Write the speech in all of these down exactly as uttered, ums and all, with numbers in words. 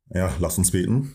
Ja, lass uns beten.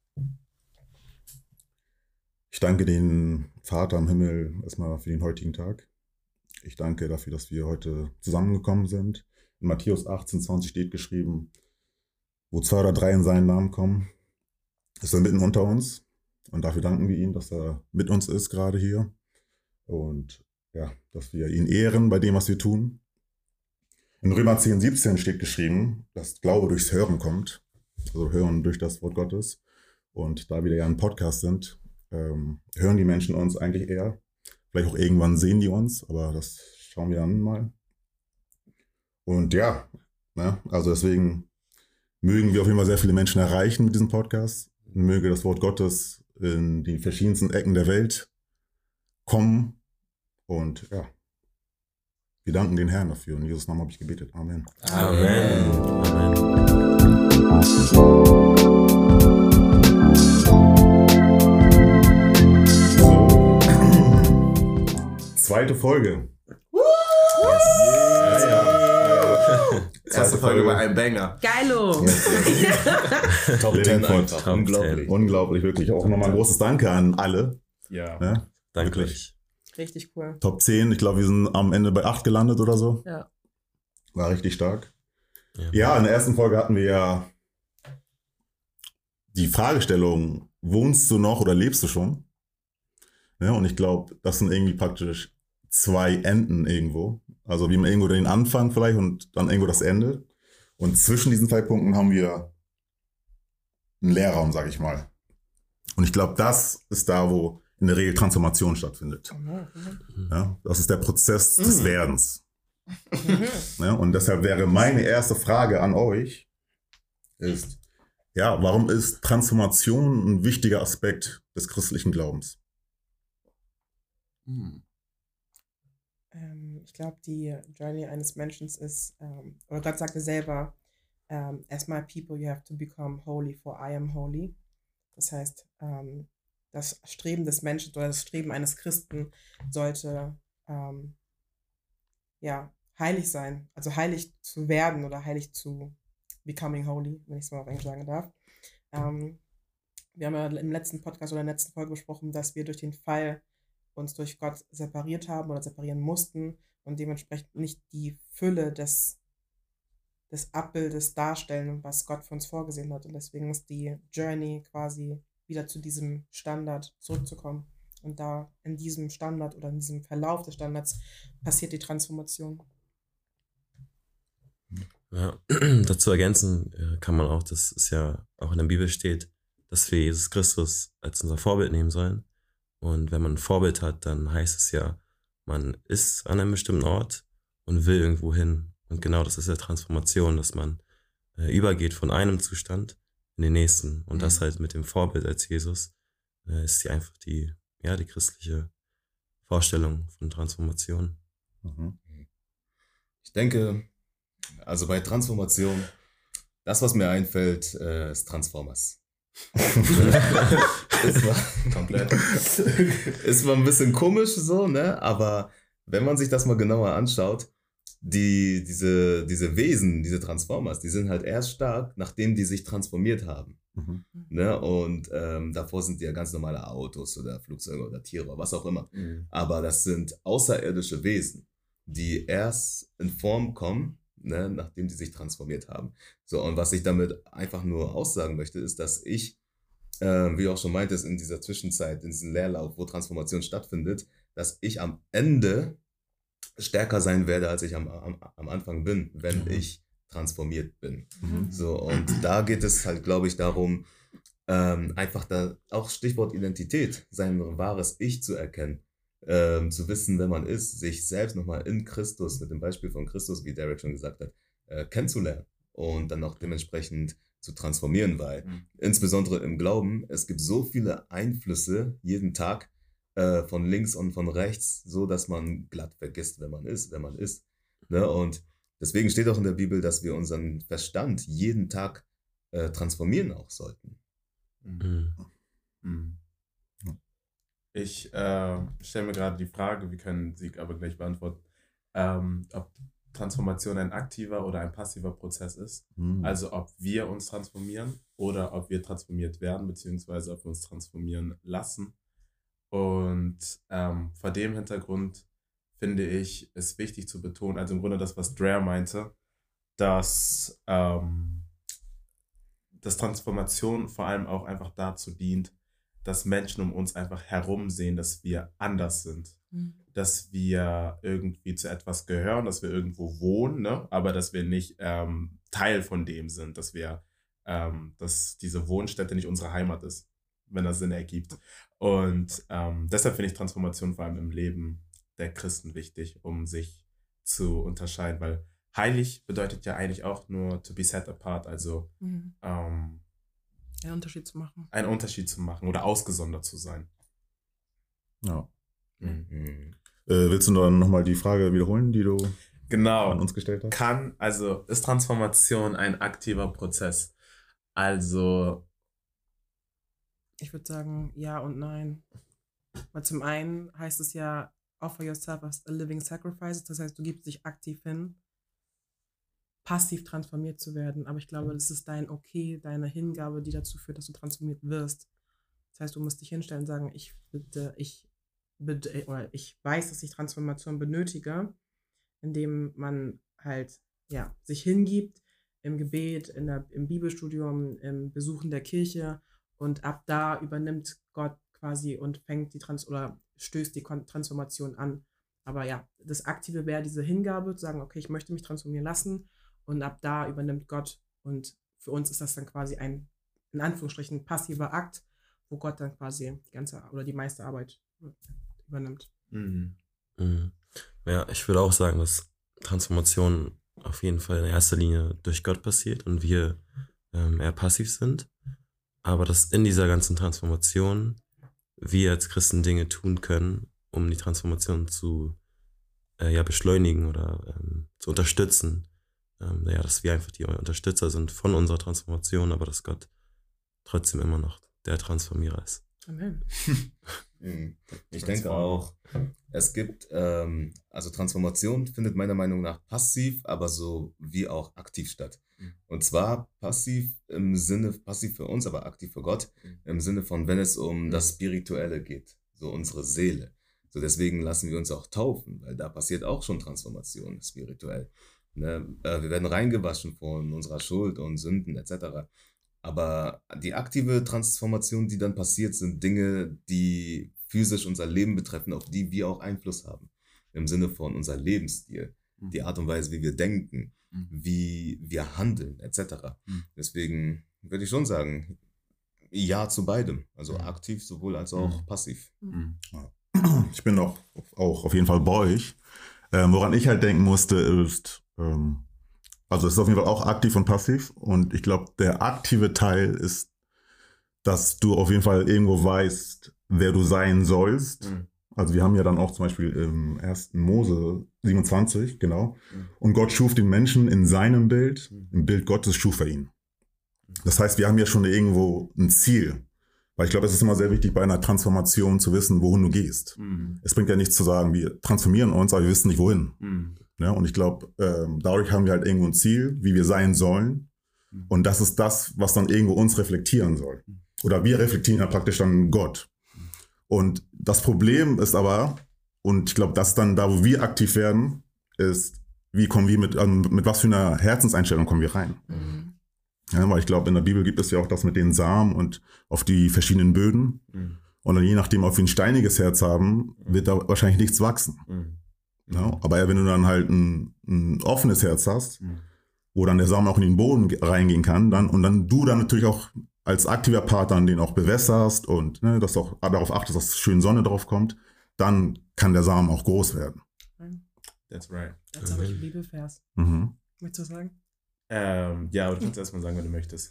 Ich danke den Vater im Himmel erstmal für den heutigen Tag. Ich danke dafür, dass wir heute zusammengekommen sind. In Matthäus achtzehn, zwanzig steht geschrieben, wo zwei oder drei in seinen Namen kommen, ist er mitten unter uns. Und dafür danken wir ihm, dass er mit uns ist gerade hier. Und ja, dass wir ihn ehren bei dem, was wir tun. In Römer zehn, siebzehn steht geschrieben, dass Glaube durchs Hören kommt. Also Hören durch das Wort Gottes. Und da wir ja ein Podcast sind, ähm, hören die Menschen uns eigentlich eher. Vielleicht auch irgendwann sehen die uns, aber das schauen wir dann mal. Und ja, ne, also deswegen mögen wir auf jeden Fall sehr viele Menschen erreichen mit diesem Podcast. Möge das Wort Gottes in die verschiedensten Ecken der Welt kommen. Und ja, wir danken den Herrn dafür. In Jesus' Namen habe ich gebetet. Amen. Amen. Amen. Zweite Folge. Yes. Ja, ja. Erste Folge war ein Banger. Geilo. Top zehn einfach. Top Unglaublich. zehn. Unglaublich, wirklich. Auch nochmal ein großes Danke an alle. Ja. Ne? Danke. Wirklich. Richtig cool. Top zehn. Ich glaube, wir sind am Ende bei acht gelandet oder so. Ja. War richtig stark. Ja. Ja, in der ersten Folge hatten wir ja die Fragestellung, wohnst du noch oder lebst du schon? Ja, und ich glaube, das sind irgendwie praktisch zwei Enden irgendwo. Also wie man irgendwo den Anfang vielleicht und dann irgendwo das Ende. Und zwischen diesen zwei Punkten haben wir einen Leerraum, sage ich mal. Und ich glaube, das ist da, wo in der Regel Transformation stattfindet. Mhm. Ja, das ist der Prozess des Mhm. Werdens. Mhm. Ja, und deshalb wäre meine erste Frage an euch, ist, ja, warum ist Transformation ein wichtiger Aspekt des christlichen Glaubens? Hm. Ähm, ich glaube, die Journey eines Menschen ist, ähm, oder Gott sagte selber, ähm, as my people you have to become holy, for I am holy. Das heißt, ähm, das Streben des Menschen oder das Streben eines Christen sollte ähm, ja, heilig sein, also heilig zu werden oder heilig zu becoming holy, wenn ich es mal auf Englisch sagen darf. Ähm, wir haben ja im letzten Podcast oder in der letzten Folge besprochen, dass wir durch den Fall uns durch Gott separiert haben oder separieren mussten und dementsprechend nicht die Fülle des, des Abbildes darstellen, was Gott für uns vorgesehen hat. Und deswegen ist die Journey quasi wieder zu diesem Standard zurückzukommen. Und da in diesem Standard oder in diesem Verlauf des Standards passiert die Transformation. Ja, dazu ergänzen äh, kann man auch, dass es ja auch in der Bibel steht, dass wir Jesus Christus als unser Vorbild nehmen sollen. Und wenn man ein Vorbild hat, dann heißt es ja, man ist an einem bestimmten Ort und will irgendwo hin. Und genau das ist ja Transformation, dass man äh, übergeht von einem Zustand in den nächsten. Und Mhm. das halt mit dem Vorbild als Jesus äh, ist die einfach die, ja, die christliche Vorstellung von Transformation. Mhm. Ich denke, also bei Transformation, das, was mir einfällt, äh, ist Transformers. Es war Komplett. Es war ein bisschen komisch so, ne? Aber wenn man sich das mal genauer anschaut, die, diese, diese Wesen, diese Transformers, die sind halt erst stark, nachdem die sich transformiert haben. Mhm. Ne? Und ähm, davor sind die ja ganz normale Autos oder Flugzeuge oder Tiere oder was auch immer. Mhm. Aber das sind außerirdische Wesen, die erst in Form kommen, ne, nachdem die sich transformiert haben. So, und was ich damit einfach nur aussagen möchte, ist, dass ich, äh, wie du auch schon meintest, in dieser Zwischenzeit, in diesem Leerlauf, wo Transformation stattfindet, dass ich am Ende stärker sein werde, als ich am, am, am Anfang bin, wenn Mhm. ich transformiert bin. Mhm. So, und da geht es halt, glaube ich, darum, ähm, einfach da, auch Stichwort Identität, sein wahres Ich zu erkennen, ähm, zu wissen, wer man ist, sich selbst nochmal in Christus, mit dem Beispiel von Christus, wie Derek schon gesagt hat, äh, kennenzulernen und dann auch dementsprechend zu transformieren, weil Mhm. insbesondere im Glauben, es gibt so viele Einflüsse jeden Tag, äh, von links und von rechts, so dass man glatt vergisst, wer man ist, wer man ist. Ne? Und deswegen steht auch in der Bibel, dass wir unseren Verstand jeden Tag äh, transformieren auch sollten. Mhm. Mhm. Ich äh, stelle mir gerade die Frage, wir können sie aber gleich beantworten, ähm, ob Transformation ein aktiver oder ein passiver Prozess ist. Mhm. Also ob wir uns transformieren oder ob wir transformiert werden, beziehungsweise ob wir uns transformieren lassen. Und ähm, vor dem Hintergrund finde ich es wichtig zu betonen, also im Grunde das, was Dre meinte, dass, ähm, dass Transformation vor allem auch einfach dazu dient, dass Menschen um uns einfach herum sehen, dass wir anders sind. Mhm. Dass wir irgendwie zu etwas gehören, dass wir irgendwo wohnen, ne? Aber dass wir nicht ähm, Teil von dem sind, dass wir, ähm, dass diese Wohnstätte nicht unsere Heimat ist, wenn das Sinn ergibt. Und ähm, deshalb finde ich Transformation vor allem im Leben der Christen wichtig, um sich zu unterscheiden, weil heilig bedeutet ja eigentlich auch nur to be set apart, also Mhm. ähm, Einen Unterschied zu machen. einen Unterschied zu machen oder ausgesondert zu sein. Ja. Mhm. Mhm. Äh, willst du dann nochmal die Frage wiederholen, die du an Genau. uns gestellt hast? Kann, also ist Transformation ein aktiver Prozess? Also, Ich würde sagen, ja und nein. Weil zum einen heißt es ja, offer yourself as a living sacrifice. Das heißt, du gibst dich aktiv hin, passiv transformiert zu werden. Aber ich glaube, das ist dein Okay, deine Hingabe, die dazu führt, dass du transformiert wirst. Das heißt, du musst dich hinstellen und sagen, ich bitte, ich bitte, oder ich weiß, dass ich Transformation benötige, indem man halt ja, sich hingibt im Gebet, in der, im Bibelstudium, im Besuchen der Kirche und ab da übernimmt Gott quasi und fängt die Trans oder stößt die Kon- Transformation an. Aber ja, das Aktive wäre diese Hingabe, zu sagen, okay, ich möchte mich transformieren lassen und ab da übernimmt Gott und für uns ist das dann quasi ein, in Anführungsstrichen, passiver Akt, wo Gott dann quasi die ganze oder die meiste Arbeit übernimmt. mhm. Mhm. Ja, ich würde auch sagen, dass Transformation auf jeden Fall in erster Linie durch Gott passiert und wir ähm, eher passiv sind. Aber dass in dieser ganzen Transformation wir als Christen Dinge tun können, um die Transformation zu äh, ja, beschleunigen oder ähm, zu unterstützen. Ähm, ja, dass wir einfach die Unterstützer sind von unserer Transformation, aber dass Gott trotzdem immer noch der Transformierer ist. Amen. Mhm. Ich denke auch, es gibt, ähm, also Transformation findet meiner Meinung nach passiv, aber so wie auch aktiv statt. Mhm. Und zwar passiv im Sinne, passiv für uns, aber aktiv für Gott, Mhm. im Sinne von, wenn es um Mhm. das Spirituelle geht, so unsere Seele. So deswegen lassen wir uns auch taufen, weil da passiert auch schon Transformation spirituell. Ne? Äh, wir werden reingewaschen von unserer Schuld und Sünden et cetera. Aber die aktive Transformation, die dann passiert, sind Dinge, die physisch unser Leben betreffen, auf die wir auch Einfluss haben. Im Sinne von unser Lebensstil, Mhm. die Art und Weise, wie wir denken, Mhm. wie wir handeln, et cetera. Mhm. Deswegen würde ich schon sagen, ja zu beidem. Also Mhm. aktiv sowohl als auch Mhm. passiv. Mhm. Ich bin auch, auch auf jeden Fall bei euch. Ähm, woran ich halt denken musste, ist, ähm, also es ist auf jeden Fall auch aktiv und passiv. Und ich glaube, der aktive Teil ist, dass du auf jeden Fall irgendwo weißt, wer du sein sollst. Mhm. Also wir haben ja dann auch zum Beispiel im ersten Mose siebenundzwanzig, genau. Mhm. Und Gott schuf den Menschen in seinem Bild, Mhm. im Bild Gottes schuf er ihn. Das heißt, wir haben ja schon irgendwo ein Ziel. Weil ich glaube, es ist immer sehr wichtig, bei einer Transformation zu wissen, wohin du gehst. Mhm. Es bringt ja nichts zu sagen, wir transformieren uns, aber wir wissen nicht, wohin. Mhm. Ja, und ich glaube, ähm, dadurch haben wir halt irgendwo ein Ziel, wie wir sein sollen. Mhm. Und das ist das, was dann irgendwo uns reflektieren soll. Oder wir reflektieren ja praktisch dann Gott. Und das Problem ist aber, und ich glaube, das ist dann da, wo wir aktiv werden, ist, wie kommen wir mit, ähm, mit was für einer Herzenseinstellung kommen wir rein? Mhm. Ja, weil ich glaube, in der Bibel gibt es ja auch das mit den Samen und auf die verschiedenen Böden. Mhm. Und dann je nachdem, ob wir ein steiniges Herz haben, wird da wahrscheinlich nichts wachsen. Mhm. Ja, aber wenn du dann halt ein, ein offenes Herz hast, Mhm. wo dann der Samen auch in den Boden ge- reingehen kann, dann und dann du dann natürlich auch als aktiver Part dann den auch bewässerst und ne, dass du auch darauf achtest, dass schön Sonne drauf kommt, dann kann der Samen auch groß werden. That's right. Jetzt habe ich einen Bibelvers. Mhm. Möchtest du sagen? Ähm, ja, aber du kannst erstmal sagen, wenn du möchtest.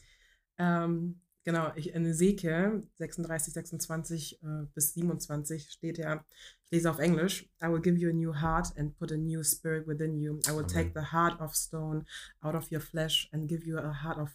Ähm, genau, ich, in Ezekiel sechsunddreißig, sechsundzwanzig äh, bis siebenundzwanzig steht ja, ich lese auf Englisch, I will give you a new heart and put a new spirit within you. I will take the heart of stone out of your flesh and give you a heart of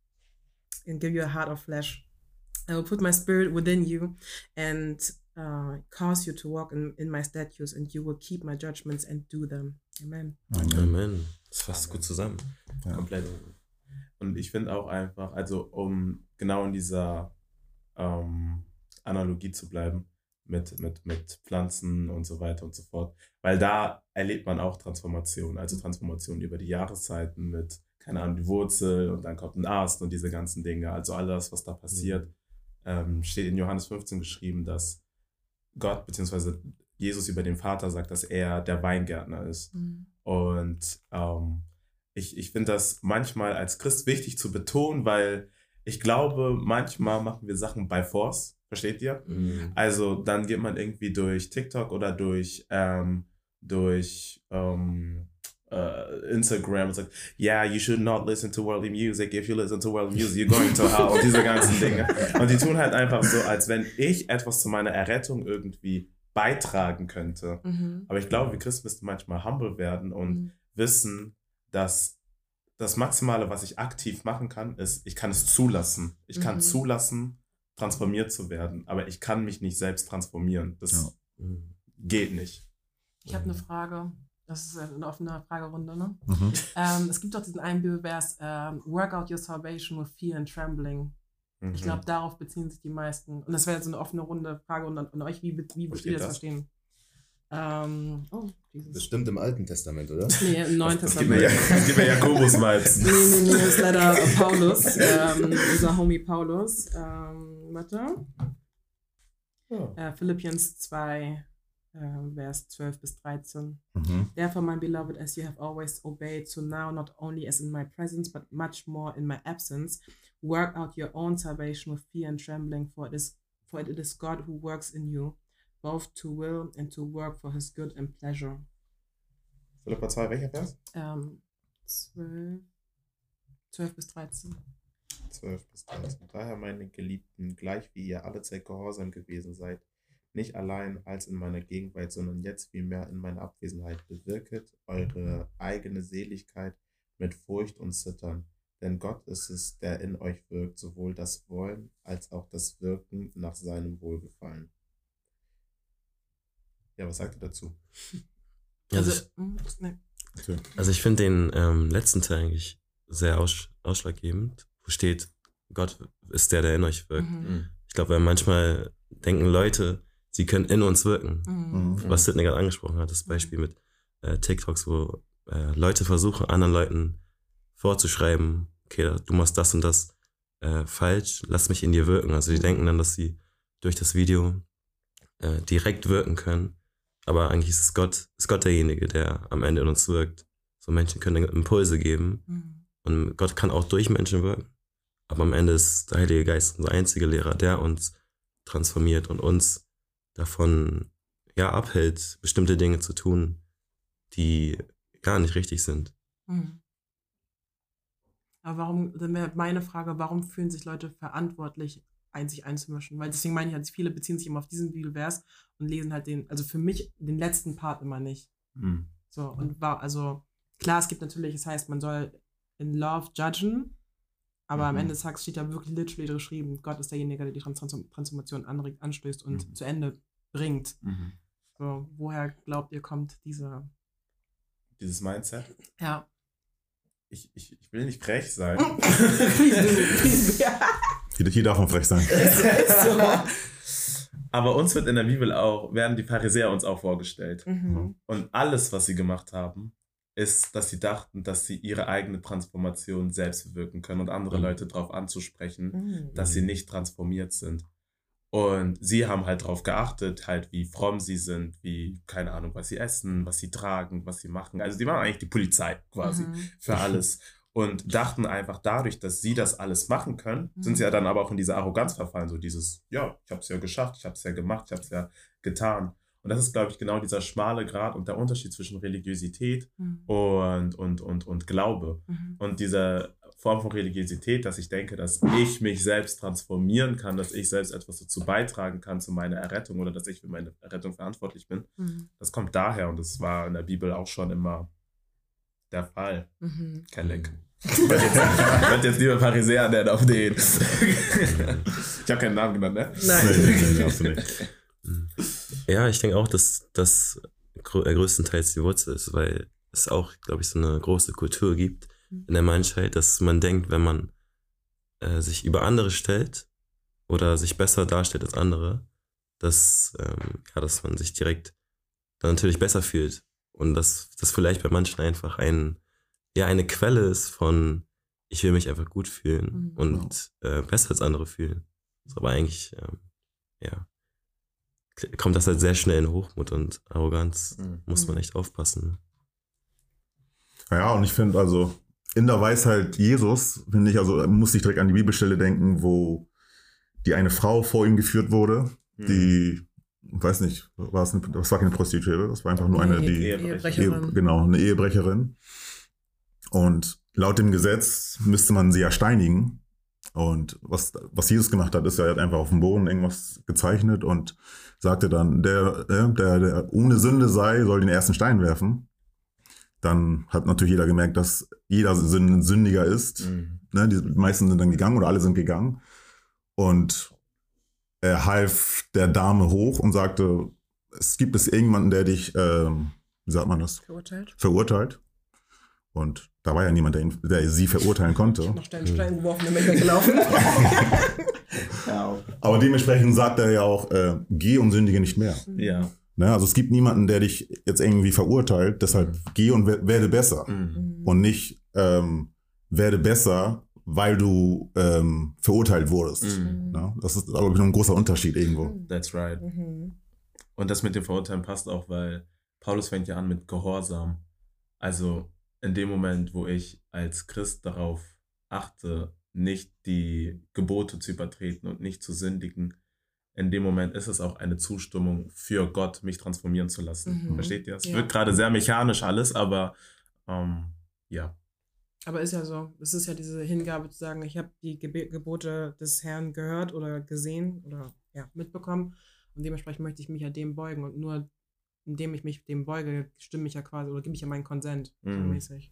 and give you a heart of flesh. I will put my spirit within you and uh, cause you to walk in, in my statutes and you will keep my judgments and do them. Amen. Amen. Amen. Das fasst gut zusammen. Ja. Komplett. Und ich finde auch einfach, also um genau in dieser ähm, Analogie zu bleiben, mit, mit, mit Pflanzen und so weiter und so fort, weil da erlebt man auch Transformation, also Transformation über die Jahreszeiten mit, keine Ahnung, die Wurzel und dann kommt ein Ast und diese ganzen Dinge, also alles, was da passiert, ähm, steht in Johannes fünfzehn geschrieben, dass Gott bzw. Jesus über den Vater sagt, dass er der Weingärtner ist. Mhm. Und ähm, ich, ich finde das manchmal als Christ wichtig zu betonen, weil ich glaube, manchmal machen wir Sachen by force, versteht ihr? Mhm. Also dann geht man irgendwie durch TikTok oder durch, ähm, durch ähm, äh, Instagram und sagt, yeah, you should not listen to worldly music. If you listen to worldly music, you're going to hell. Und diese ganzen Dinge. Und die tun halt einfach so, als wenn ich etwas zu meiner Errettung irgendwie beitragen könnte. Mhm. Aber ich glaube, wir Christen müssen manchmal humble werden und Mhm. wissen, dass das Maximale, was ich aktiv machen kann, ist, ich kann es zulassen. Ich kann Mhm. zulassen, transformiert zu werden, aber ich kann mich nicht selbst transformieren. Das Ja. Mhm. geht nicht. Ich habe eine Frage. Das ist eine offene Fragerunde, ne? Mhm. Ähm, es gibt doch diesen einen Bibelvers, ähm, work out your salvation with fear and trembling. Mhm. Ich glaube, darauf beziehen sich die meisten. Und das wäre jetzt so eine offene Runde Fragerunde an euch. Wie, wie Wo würdet steht ihr das, das? verstehen? Ähm, oh, Jesus. Bestimmt im Alten Testament, oder? Nee, im Neuen Das gibt mir, Testament. ja, das gibt mir Jakobus-Vibes. Nee, nee, nee, das ist leider äh, Paulus, ähm, unser Homie Paulus. Ähm, warte. Ja. Äh, Philippians zwei, äh, Vers zwölf bis dreizehn. Mhm. Therefore, my beloved, as you have always obeyed, so now, not only as in my presence, but much more in my absence, work out your own salvation with fear and trembling, for it is, for it is God who works in you, both to will and to work for his good and pleasure. Philippa zwei, welcher Vers? Ähm, zwölf, zwölf bis dreizehn. zwölf bis dreizehn. Daher, meine Geliebten, gleich wie ihr alle Zeit gehorsam gewesen seid, nicht allein als in meiner Gegenwart, sondern jetzt vielmehr in meiner Abwesenheit, bewirket eure eigene Seligkeit mit Furcht und Zittern. Denn Gott ist es, der in euch wirkt, sowohl das Wollen als auch das Wirken nach seinem Wohlgefallen. Ja, was sagt ihr dazu? Also, Also, mm, nee. Okay. Also ich finde den ähm, letzten Teil eigentlich sehr aus, ausschlaggebend, wo steht, Gott ist der, der in euch wirkt. Mhm. Ich glaube, weil manchmal denken Leute, sie können in uns wirken. Mhm. Mhm. Was Sidney gerade angesprochen hat, das Beispiel mit äh, TikToks, wo äh, Leute versuchen, anderen Leuten vorzuschreiben, okay, du machst das und das äh, falsch, lass mich in dir wirken. Also die Mhm. denken dann, dass sie durch das Video äh, direkt wirken können. Aber eigentlich ist es Gott, ist Gott derjenige, der am Ende in uns wirkt. So Menschen können Impulse geben Mhm. und Gott kann auch durch Menschen wirken. Aber am Ende ist der Heilige Geist unser einziger Lehrer, der uns transformiert und uns davon ja, abhält, bestimmte Dinge zu tun, die gar nicht richtig sind. Mhm. Aber warum, dann wäre meine Frage, warum fühlen sich Leute verantwortlich, ein, sich einzumischen? Weil deswegen meine ich halt, viele beziehen sich immer auf diesen Bibelvers und lesen halt den, also für mich den letzten Part immer nicht. Mhm. So, und war, also, klar, es gibt natürlich, es heißt, man soll in Love judgen, aber am Mhm. Ende des Tages steht da wirklich literally geschrieben, Gott ist derjenige, der die Trans Transformation anregt, anstößt und Mhm. zu Ende bringt. Mhm. So, woher glaubt ihr, kommt diese, Dieses Mindset. ja. Ich, ich, ich will nicht frech sein. Hier, hier darf man frech sein. Aber uns wird in der Bibel auch, werden die Pharisäer uns auch vorgestellt. Mhm. Und alles, was sie gemacht haben, ist, dass sie dachten, dass sie ihre eigene Transformation selbst bewirken können und andere Mhm. Leute darauf anzusprechen, Mhm. dass sie nicht transformiert sind. Und sie haben halt darauf geachtet, halt wie fromm sie sind, wie, keine Ahnung, was sie essen, was sie tragen, was sie machen. Also die waren eigentlich die Polizei quasi Mhm. für alles. Und dachten einfach dadurch, dass sie das alles machen können, Mhm. sind sie ja dann aber auch in diese Arroganz verfallen. So dieses, ja, ich habe es ja geschafft, ich habe es ja gemacht, ich habe es ja getan. Und das ist, glaube ich, genau dieser schmale Grat und der Unterschied zwischen Religiosität Mhm. und, und, und, und Glaube. Mhm. Und diese Form von Religiosität, dass ich denke, dass ich mich selbst transformieren kann, dass ich selbst etwas dazu beitragen kann zu meiner Errettung oder dass ich für meine Errettung verantwortlich bin, Mhm. das kommt daher und das war in der Bibel auch schon immer der Fall. Mhm. Kelleck. Ich werde jetzt, ich werd jetzt lieber Pharisäer nennen auf den. Ich habe keinen Namen genannt, ne? Nein. Nee, nee, nee, darfst du nicht. Ja, ich denke auch, dass das grö- äh, größtenteils die Wurzel ist, weil es auch, glaube ich, so eine große Kultur gibt in der Menschheit, dass man denkt, wenn man äh, sich über andere stellt oder sich besser darstellt als andere, dass, ähm, ja, dass man sich direkt dann natürlich besser fühlt. Und dass das vielleicht bei manchen einfach ein, ja, eine Quelle ist von, ich will mich einfach gut fühlen Mhm. und äh, besser als andere fühlen. Das ist aber eigentlich, ähm, ja, kommt das halt sehr schnell in Hochmut und Arroganz. Mhm. Muss man echt aufpassen. Ja, und ich finde also, in der Weisheit Jesus, finde ich, also muss ich direkt an die Bibelstelle denken, wo die eine Frau vor ihm geführt wurde, die, ich weiß nicht, war es eine, das war keine Prostituierte, das war einfach nur eine, Nee, die, Ehebrecherin. Ehe, genau, eine Ehebrecherin. Und laut dem Gesetz müsste man sie ja steinigen. Und was, was Jesus gemacht hat, ist, er hat einfach auf dem Boden irgendwas gezeichnet und sagte dann, der, der, der ohne Sünde sei, soll den ersten Stein werfen. Dann hat natürlich jeder gemerkt, dass jeder ein Sündiger ist. Mhm. Ne, die meisten sind dann gegangen oder alle sind gegangen. Und er half der Dame hoch und sagte, es gibt es irgendjemanden, der dich, ähm, wie sagt man das, Verurteilt. verurteilt. Und da war ja niemand, der, ihn, der sie verurteilen konnte. Noch Stein, Stein geworfen, der ist weggelaufen. Ja. Aber dementsprechend sagt er ja auch, äh, geh und sündige nicht mehr. Ja. Ne? Also es gibt niemanden, der dich jetzt irgendwie verurteilt, deshalb geh und we- werde besser. Mhm. Und nicht ähm, werde besser, weil du ähm, verurteilt wurdest. Mhm. Ne? Das ist, glaube ich, noch ein großer Unterschied irgendwo. That's right. Mhm. Und das mit dem Verurteilen passt auch, weil Paulus fängt ja an mit Gehorsam. Also in dem Moment, wo ich als Christ darauf achte, nicht die Gebote zu übertreten und nicht zu sündigen, in dem Moment ist es auch eine Zustimmung für Gott, mich transformieren zu lassen. Mhm. Versteht ihr? Es Ja. wirkt gerade sehr mechanisch alles, aber ähm, ja. Aber ist ja so. Es ist ja diese Hingabe zu sagen, ich habe die Gebe- Gebote des Herrn gehört oder gesehen oder ja, mitbekommen und dementsprechend möchte ich mich ja dem beugen und nur indem ich mich dem beuge, stimme ich ja quasi oder gebe ich ja meinen Konsent. So Mhm. mäßig.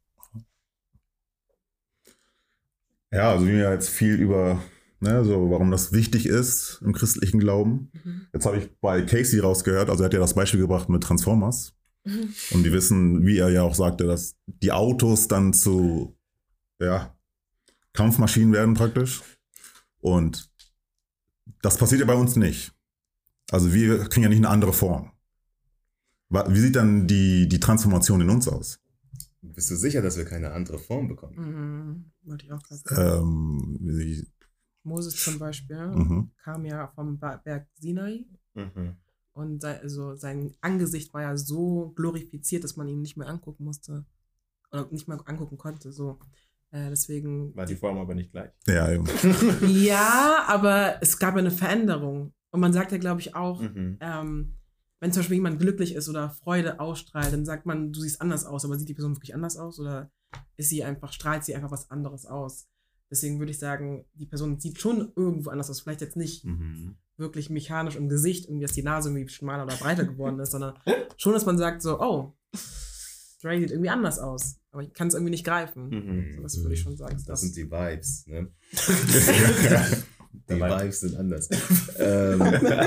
Ja, also wir haben jetzt viel über, ne, so warum das wichtig ist im christlichen Glauben. Mhm. Jetzt habe ich bei Casey rausgehört, also er hat ja das Beispiel gebracht mit Transformers. Und die wissen, wie er ja auch sagte, dass die Autos dann zu ja, Kampfmaschinen werden praktisch. Und das passiert ja bei uns nicht. Also wir kriegen ja nicht eine andere Form. Wa- Wie sieht dann die, die Transformation in uns aus? Bist du sicher, dass wir keine andere Form bekommen? Mhm. Wollte ich auch gerade sagen. Ähm, wie, Moses zum Beispiel mhm. kam ja vom Ba- Berg Sinai Mhm. und sei, also sein Angesicht war ja so glorifiziert, dass man ihn nicht mehr angucken musste oder nicht mehr angucken konnte. So. Äh, deswegen. War die Form aber nicht gleich. Ja, eben. Ja, aber es gab ja eine Veränderung. Und man sagt ja, glaube ich, auch, Mhm. ähm, wenn zum Beispiel jemand glücklich ist oder Freude ausstrahlt, dann sagt man, du siehst anders aus, aber sieht die Person wirklich anders aus oder ist sie einfach, strahlt sie einfach was anderes aus? Deswegen würde ich sagen, die Person sieht schon irgendwo anders aus. Vielleicht jetzt nicht Mhm. wirklich mechanisch im Gesicht, irgendwie, dass die Nase irgendwie schmaler oder breiter geworden ist, sondern schon, dass man sagt so, oh, Dre sieht irgendwie anders aus. Aber ich kann es irgendwie nicht greifen. Mhm. So, das würde ich schon sagen. Das sind die Vibes, ne? Die Der Vibe. Vibes sind anders. ähm,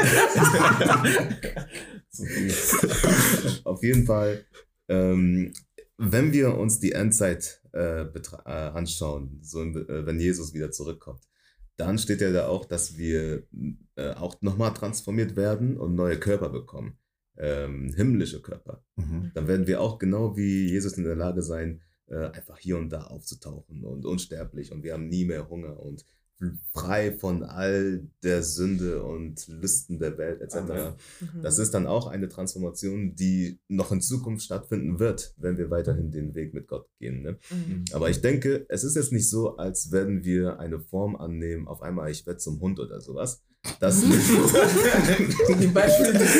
Zu viel. auf jeden Fall, ähm, wenn wir uns die Endzeit äh, betra- äh, anschauen, so äh, wenn Jesus wieder zurückkommt, dann steht ja da auch, dass wir äh, auch nochmal transformiert werden und neue Körper bekommen, ähm, himmlische Körper. Mhm. Dann werden wir auch genau wie Jesus in der Lage sein, äh, einfach hier und da aufzutauchen und unsterblich und wir haben nie mehr Hunger und frei von all der Sünde und Lüsten der Welt et cetera. Mhm. Das ist dann auch eine Transformation, die noch in Zukunft stattfinden wird, wenn wir weiterhin den Weg mit Gott gehen. Ne? Mhm. Aber ich denke, es ist jetzt nicht so, als werden wir eine Form annehmen, auf einmal ich werde zum Hund oder sowas. Das nicht. Die Beispiele, die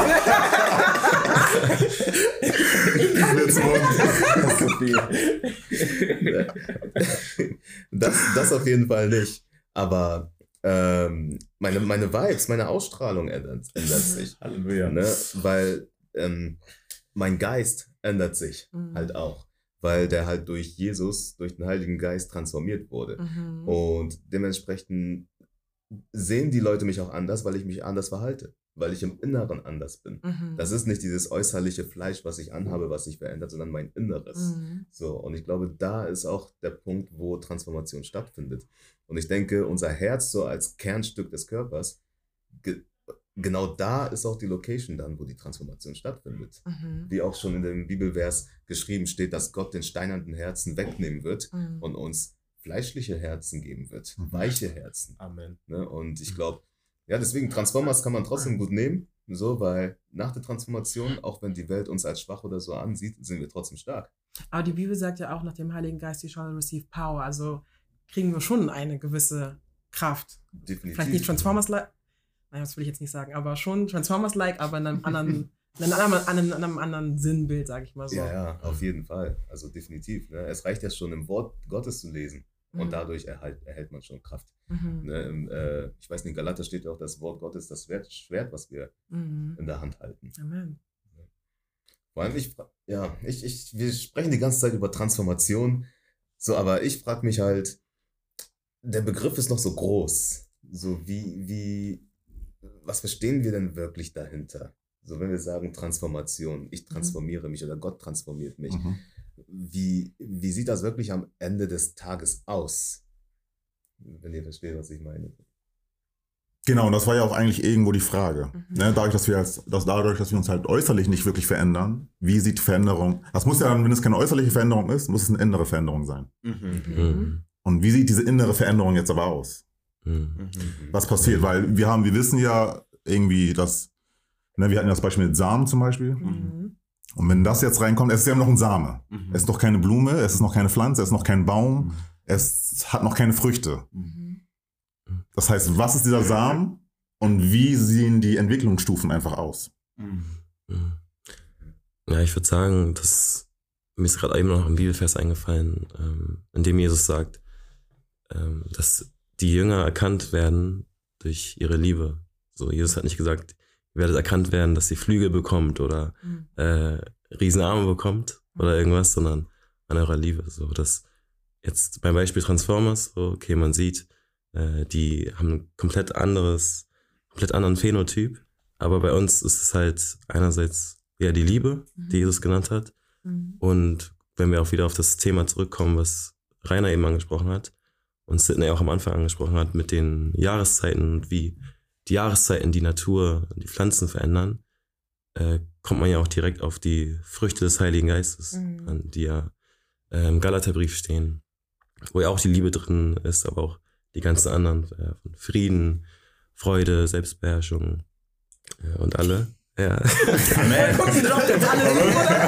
das, das auf jeden Fall nicht. Aber ähm, meine, meine Vibes, meine Ausstrahlung ändert, ändert sich. Halleluja. Ne? Weil ähm, mein Geist ändert sich Mhm. halt auch. Weil der halt durch Jesus, durch den Heiligen Geist transformiert wurde. Mhm. Und dementsprechend sehen die Leute mich auch anders, weil ich mich anders verhalte, weil ich im Inneren anders bin. Mhm. Das ist nicht dieses äußerliche Fleisch, was ich anhabe, was sich verändert, sondern mein Inneres. Mhm. So, und ich glaube, da ist auch der Punkt, wo Transformation stattfindet. Und ich denke, unser Herz so als Kernstück des Körpers, ge genau da ist auch die Location dann, wo die Transformation stattfindet. Mhm. Wie auch schon in dem Bibelvers geschrieben steht, dass Gott den steinernen Herzen wegnehmen wird Mhm. und uns fleischliche Herzen geben wird, Mhm. weiche Herzen. Amen. Ne? Und ich glaube, ja, deswegen Transformers kann man trotzdem gut nehmen, so, weil nach der Transformation, auch wenn die Welt uns als schwach oder so ansieht, sind wir trotzdem stark. Aber die Bibel sagt ja auch, nach dem Heiligen Geist, you shall receive power. Also kriegen wir schon eine gewisse Kraft. Definitiv. Vielleicht nicht Transformers-like, nein, das will ich jetzt nicht sagen, aber schon Transformers-like, aber in einem anderen, in einem, anderen, einem, einem anderen Sinnbild, sage ich mal so. Ja, ja, auf jeden Fall. Also definitiv. Ne? Es reicht ja schon, im Wort Gottes zu lesen. Und Mhm. dadurch erhalt, erhält man schon Kraft. Mhm. Ne? Im, äh, ich weiß nicht, in Galater steht ja auch, das Wort Gottes, das Schwert, Schwert, was wir Mhm. in der Hand halten. Amen. Vor allem, ich, fra- ja, ich, ich, wir sprechen die ganze Zeit über Transformation, so, aber ich frage mich halt, der Begriff ist noch so groß. So, wie, wie, was verstehen wir denn wirklich dahinter? So, wenn wir sagen Transformation, ich transformiere mich oder Gott transformiert mich. Mhm. Wie, wie sieht das wirklich am Ende des Tages aus? Wenn ihr versteht, was ich meine. Genau, und das war ja auch eigentlich irgendwo die Frage. Mhm. Ne, dadurch, dass wir als, dass dadurch, dass wir uns halt äußerlich nicht wirklich verändern, wie sieht Veränderung, das muss ja dann, wenn es keine äußerliche Veränderung ist, muss es eine innere Veränderung sein. Mhm. Mhm. Und wie sieht diese innere Veränderung jetzt aber aus? Mhm. Mhm. Was passiert? Weil wir haben, wir wissen ja irgendwie, dass, ne, wir hatten ja das Beispiel mit Samen zum Beispiel. Mhm. Und wenn das jetzt reinkommt, es ist ja noch ein Same. Mhm. Es ist noch keine Blume, es ist noch keine Pflanze, es ist noch kein Baum, Mhm. es hat noch keine Früchte. Mhm. Das heißt, was ist dieser Samen und wie sehen die Entwicklungsstufen einfach aus? Mhm. Mhm. Ja, ich würde sagen, dass mir ist gerade eben noch ein Bibelvers eingefallen, ähm, in dem Jesus sagt, ähm, dass die Jünger erkannt werden durch ihre Liebe. So, Jesus hat nicht gesagt, ihr werdet erkannt werden, dass ihr Flügel bekommt oder Mhm. äh, Riesenarme bekommt oder irgendwas, sondern an eurer Liebe. So, dass jetzt beim Beispiel Transformers, so, okay, man sieht, äh, die haben ein komplett anderes, komplett anderen Phänotyp, aber bei uns ist es halt einerseits ja die Liebe, Mhm. die Jesus genannt hat, Mhm. und wenn wir auch wieder auf das Thema zurückkommen, was Rainer eben angesprochen hat und Sidney auch am Anfang angesprochen hat, mit den Jahreszeiten und wie die Jahreszeiten die Natur, die Pflanzen verändern, äh, kommt man ja auch direkt auf die Früchte des Heiligen Geistes, Mhm. an, die ja äh, im Galaterbrief stehen, wo ja auch die Liebe drin ist, aber auch die ganzen anderen, äh, von Frieden, Freude, Selbstbeherrschung äh, und alle. Ja. Gucken Sie doch jetzt alle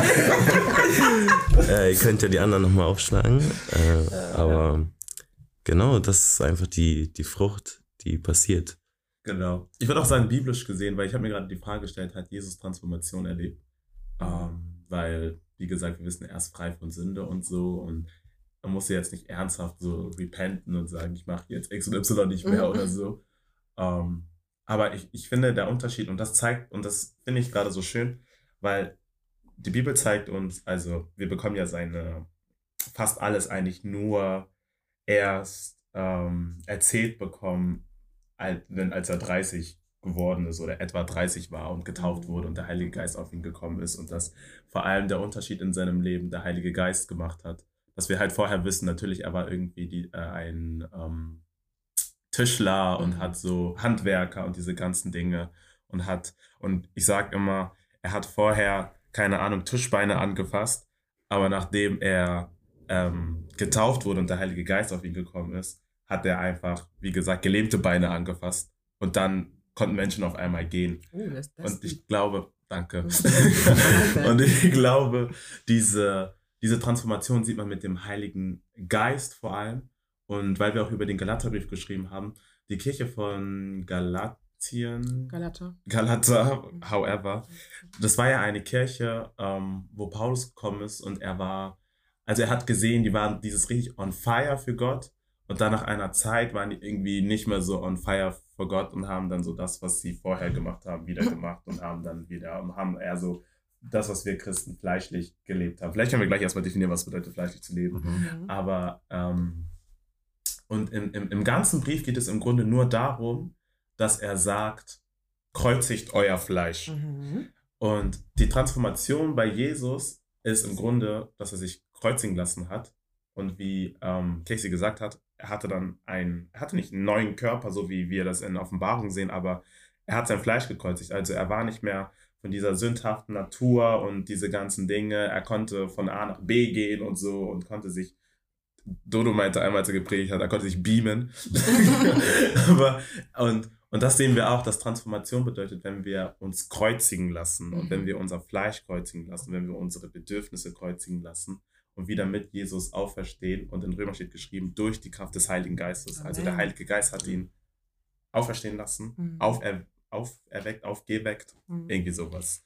oder? äh, ihr könnt ja die anderen nochmal aufschlagen. Äh, aber genau, das ist einfach die, die Frucht, die passiert. Genau. Ich würde auch sagen, biblisch gesehen, weil ich habe mir gerade die Frage gestellt, hat Jesus Transformation erlebt? Ähm, weil, wie gesagt, wir wissen, er ist frei von Sünde und so, und man muss jetzt nicht ernsthaft so repenten und sagen, ich mache jetzt X und Y nicht mehr Mhm. oder so. Ähm, aber ich, ich finde, der Unterschied, und das zeigt, und das finde ich gerade so schön, weil die Bibel zeigt uns, also wir bekommen ja seine, fast alles eigentlich nur erst ähm, erzählt bekommen, als, wenn, als er dreißig geworden ist oder etwa dreißig war und getauft Mhm. wurde und der Heilige Geist auf ihn gekommen ist, und dass vor allem der Unterschied in seinem Leben der Heilige Geist gemacht hat. Dass wir halt vorher wissen, natürlich, er war irgendwie die, äh, ein ähm, Tischler und Mhm. hat so Handwerker und diese ganzen Dinge und hat, und ich sag immer, er hat vorher, keine Ahnung, Tischbeine angefasst, aber nachdem er ähm, getauft wurde und der Heilige Geist auf ihn gekommen ist, hat er einfach, wie gesagt, gelähmte Beine angefasst, und dann konnten Menschen auf einmal gehen. Oh, das, das Und ich glaube, danke. Mhm. Und ich glaube, diese, diese Transformation sieht man mit dem Heiligen Geist vor allem. Und weil wir auch über den Galaterbrief geschrieben haben, die Kirche von Galatien, Galater. Galater, however, das war ja eine Kirche, ähm, wo Paulus gekommen ist, und er war, also er hat gesehen, die waren dieses richtig on fire für Gott, und dann nach einer Zeit waren die irgendwie nicht mehr so on fire für Gott und haben dann so das, was sie vorher gemacht haben, wieder gemacht und haben dann wieder, und haben eher so das, was wir Christen fleischlich gelebt haben. Vielleicht können wir gleich erstmal definieren, was bedeutet fleischlich zu leben. Mhm. Mhm. Aber ähm, Und im, im, im ganzen Brief geht es im Grunde nur darum, dass er sagt, kreuzigt euer Fleisch. Mhm. Und die Transformation bei Jesus ist im Grunde, dass er sich kreuzigen lassen hat. Und wie ähm, Casey gesagt hat, er hatte dann einen, er hatte nicht einen neuen Körper, so wie wir das in Offenbarung sehen, aber er hat sein Fleisch gekreuzigt. Also er war nicht mehr von dieser sündhaften Natur und diese ganzen Dinge. Er konnte von A nach B gehen und so und konnte sich, Dodo meinte einmal, als er gepredigt hat, er konnte sich beamen. aber, und, und das sehen wir auch, dass Transformation bedeutet, wenn wir uns kreuzigen lassen und wenn wir unser Fleisch kreuzigen lassen, wenn wir unsere Bedürfnisse kreuzigen lassen und wieder mit Jesus auferstehen. Und in Römer steht geschrieben, durch die Kraft des Heiligen Geistes. Amen. Also der Heilige Geist hat ihn auferstehen lassen, Mhm. aufer, auferweckt, aufgeweckt, Mhm. irgendwie sowas.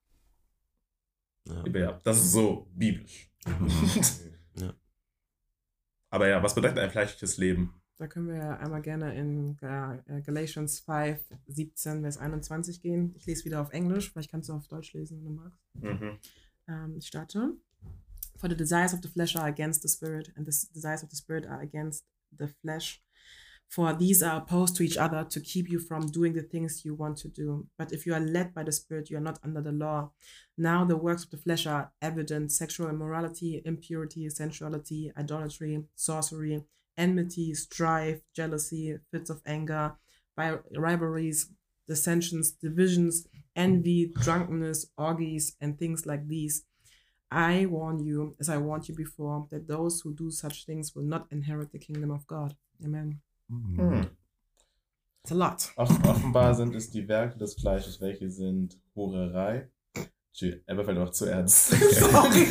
Ja. Ja, das ist so biblisch. Ja. Aber ja, was bedeutet ein fleischliches Leben? Da können wir ja einmal gerne in äh, Galatians fünf, siebzehn, Vers einundzwanzig gehen. Ich lese wieder auf Englisch, vielleicht kannst du auf Deutsch lesen, wenn du magst. Mhm. Ähm, ich starte. For the desires of the flesh are against the spirit, and the desires of the spirit are against the flesh. For these are opposed to each other to keep you from doing the things you want to do. But if you are led by the Spirit, you are not under the law. Now the works of the flesh are evident: sexual immorality, impurity, sensuality, idolatry, sorcery, enmity, strife, jealousy, fits of anger, ri- rivalries, dissensions, divisions, envy, drunkenness, orgies, and things like these. I warn you, as I warned you before, that those who do such things will not inherit the kingdom of God. Amen. Hm. It's a lot. Off- Offenbar sind es die Werke des Fleisches, welche sind Hurerei. Tschü, er fällt auch zu ernst. Sorry.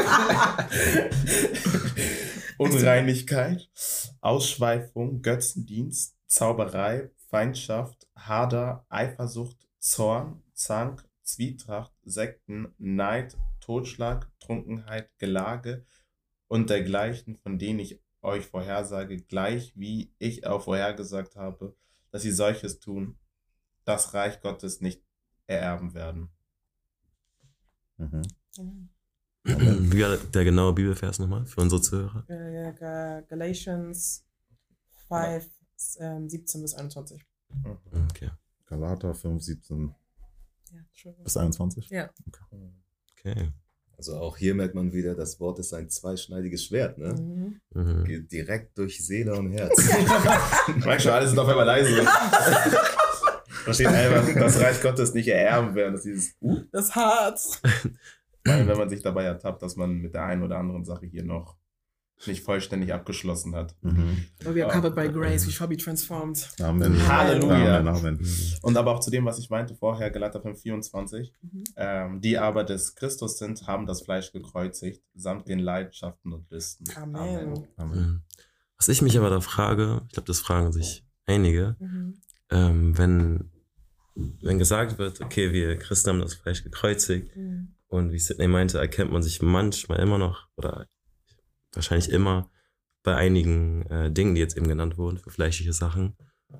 Unreinigkeit, Ausschweifung, Götzendienst, Zauberei, Feindschaft, Hader, Eifersucht, Zorn, Zank, Zwietracht, Sekten, Neid, Totschlag, Trunkenheit, Gelage und dergleichen, von denen ich euch vorhersage, gleich wie ich auch vorhergesagt habe, dass sie solches tun, das Reich Gottes nicht ererben werden. Mhm. Wie war der genaue Bibelvers nochmal für unsere Zuhörer? Äh, Ga- Galatians fünf, ähm, siebzehn bis einundzwanzig. Okay. Galater fünf, siebzehn Ja, Entschuldigung. bis einundzwanzig. Ja. Okay. Also auch hier merkt man wieder, das Wort ist ein zweischneidiges Schwert, ne? Mhm. Mhm. Geht direkt durch Seele und Herz. Merk schon, alle sind auf einmal leise. Da steht einfach, das Reich Gottes nicht ererben werden. Das ist dieses, uh, Das ist hart. weil wenn man sich dabei ertappt, dass man mit der einen oder anderen Sache hier noch nicht vollständig abgeschlossen hat. Mhm. Oh, we are covered by grace, we shall be transformed. Amen. Halleluja. Amen, Amen. Und aber auch zu dem, was ich meinte vorher, Galater fünf, vierundzwanzig, Mhm. ähm, die aber des Christus sind, haben das Fleisch gekreuzigt, samt den Leidenschaften und Listen. Amen. Amen. Mhm. Was ich mich aber da frage, ich glaube, das fragen sich einige, Mhm. ähm, wenn, wenn gesagt wird, okay, wir Christen haben das Fleisch gekreuzigt Mhm. und wie Sidney meinte, erkennt man sich manchmal immer noch oder wahrscheinlich immer bei einigen äh, Dingen, die jetzt eben genannt wurden, für fleischliche Sachen.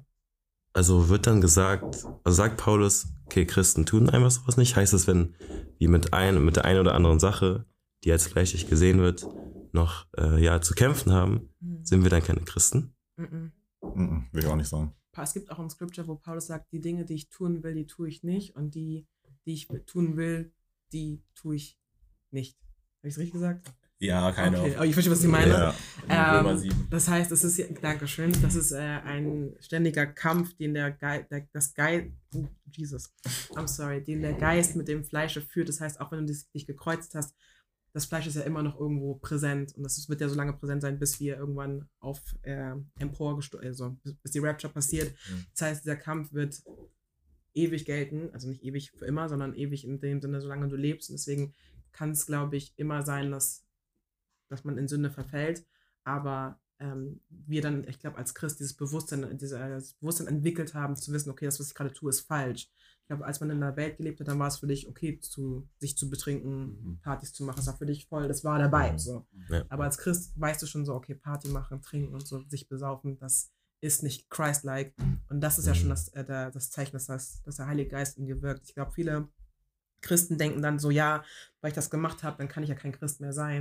Also wird dann gesagt, also sagt Paulus, okay, Christen tun einfach sowas nicht. Heißt das, wenn wir mit, ein, mit der einen oder anderen Sache, die als fleischlich gesehen wird, noch äh, ja, zu kämpfen haben, Mhm. sind wir dann keine Christen? Mhm. Mhm. Will ich auch nicht sagen. Es gibt auch ein Scripture, wo Paulus sagt, die Dinge, die ich tun will, die tue ich nicht und die, die ich tun will, die tue ich nicht. Habe ich es richtig gesagt? Ja, keine Okay, aber ich verstehe, was Sie meinen. Ja. Römer Ähm, sieben. das heißt, es ist, Dankeschön, das ist äh, ein ständiger Kampf, den der, Ge der das Geist, Jesus, I'm sorry, den der Geist mit dem Fleische führt. Das heißt, auch wenn du dich, dich gekreuzt hast, das Fleisch ist ja immer noch irgendwo präsent und das wird ja so lange präsent sein, bis wir irgendwann auf äh, emporgestoßen, also bis, bis die Rapture passiert. Mhm. Das heißt, dieser Kampf wird ewig gelten, also nicht ewig für immer, sondern ewig in dem Sinne, solange du lebst. Und deswegen kann es, glaube ich, immer sein, dass dass man in Sünde verfällt, aber ähm, wir dann, ich glaube, als Christ dieses Bewusstsein, dieses Bewusstsein entwickelt haben, zu wissen, okay, das, was ich gerade tue, ist falsch. Ich glaube, als man in der Welt gelebt hat, dann war es für dich okay, zu, sich zu betrinken, Partys zu machen, das war für dich voll, das war dabei. So. Ja. Aber als Christ weißt du schon so, okay, Party machen, trinken und so, sich besaufen, das ist nicht Christ-like. Und das ist ja schon das, äh, der, das Zeichen, dass, das, dass der Heilige Geist in dir wirkt. Ich glaube, viele Christen denken dann so, ja, weil ich das gemacht habe, dann kann ich ja kein Christ mehr sein.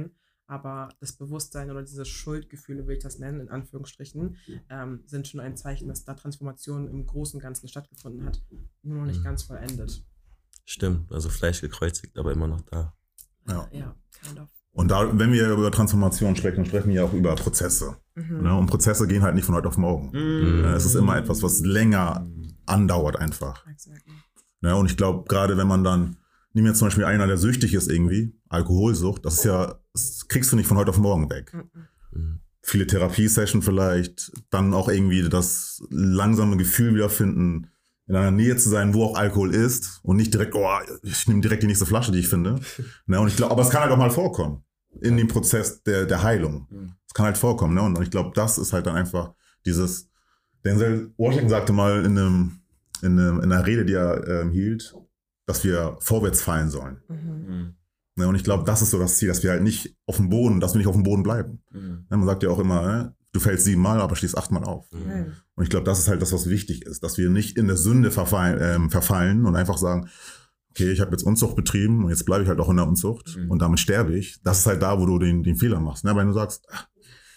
aber das Bewusstsein oder diese Schuldgefühle, will ich das nennen, in Anführungsstrichen, ähm, sind schon ein Zeichen, dass da Transformation im Großen und Ganzen stattgefunden hat, nur noch nicht Mhm. ganz vollendet. Stimmt, also Fleisch gekreuzigt, aber immer noch da. Ja. Ja, kind of. Und da, wenn wir über Transformation sprechen, dann sprechen wir ja auch über Prozesse. Mhm. Ne? Und Prozesse gehen halt nicht von heute auf morgen. Mhm. Es ist immer etwas, was länger andauert einfach. Exactly. Ne? Und ich glaube, gerade wenn man dann, nehmen wir zum Beispiel einer, der süchtig ist irgendwie, Alkoholsucht, das ist ja, das kriegst du nicht von heute auf morgen weg. Mhm. Mhm. Viele Therapiesessions vielleicht, dann auch irgendwie das langsame Gefühl wiederfinden, in einer Nähe zu sein, wo auch Alkohol ist und nicht direkt, oh, ich nehme direkt die nächste Flasche, die ich finde. Ne? Und ich glaube, aber es kann halt auch mal vorkommen in dem Prozess der, der Heilung. Mhm. Es kann halt vorkommen. Ne? Und ich glaube, das ist halt dann einfach dieses, Denzel Washington sagte mal in, einem, in, einem, in einer Rede, die er ähm, hielt, dass wir vorwärts fallen sollen. Mhm. Mhm. Ne? Und ich glaube, das ist so das Ziel, dass wir halt nicht auf dem Boden, dass wir nicht auf dem Boden bleiben. Mhm. Ne? Man sagt ja auch immer, ne? Du fällst siebenmal, aber stehst achtmal auf. Mhm. Mhm. Und ich glaube, das ist halt das, was wichtig ist, dass wir nicht in der Sünde verfallen, ähm, verfallen und einfach sagen, okay, ich habe jetzt Unzucht betrieben und jetzt bleibe ich halt auch in der Unzucht Mhm. und damit sterbe ich. Das ist halt da, wo du den, den Fehler machst. Ne? Wenn du sagst, ach,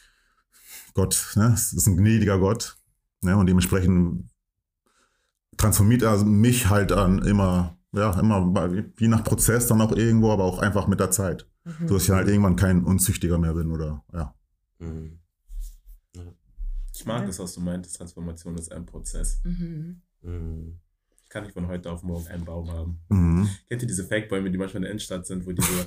Gott, ne? Es ist ein gnädiger Gott, ne? Und dementsprechend transformiert er mich halt an immer, ja, immer bei- je nach Prozess dann auch irgendwo, aber auch einfach mit der Zeit. Mhm. So dass ich halt irgendwann kein Unzüchtiger mehr bin oder, ja. Mhm. Ich mag das, was du meintest. Transformation ist ein Prozess. Mhm. Mhm. Ich kann nicht von heute auf morgen einen Baum haben. Mhm. Kennt ihr diese Fake-Bäume, die manchmal in der Innenstadt sind, wo die so,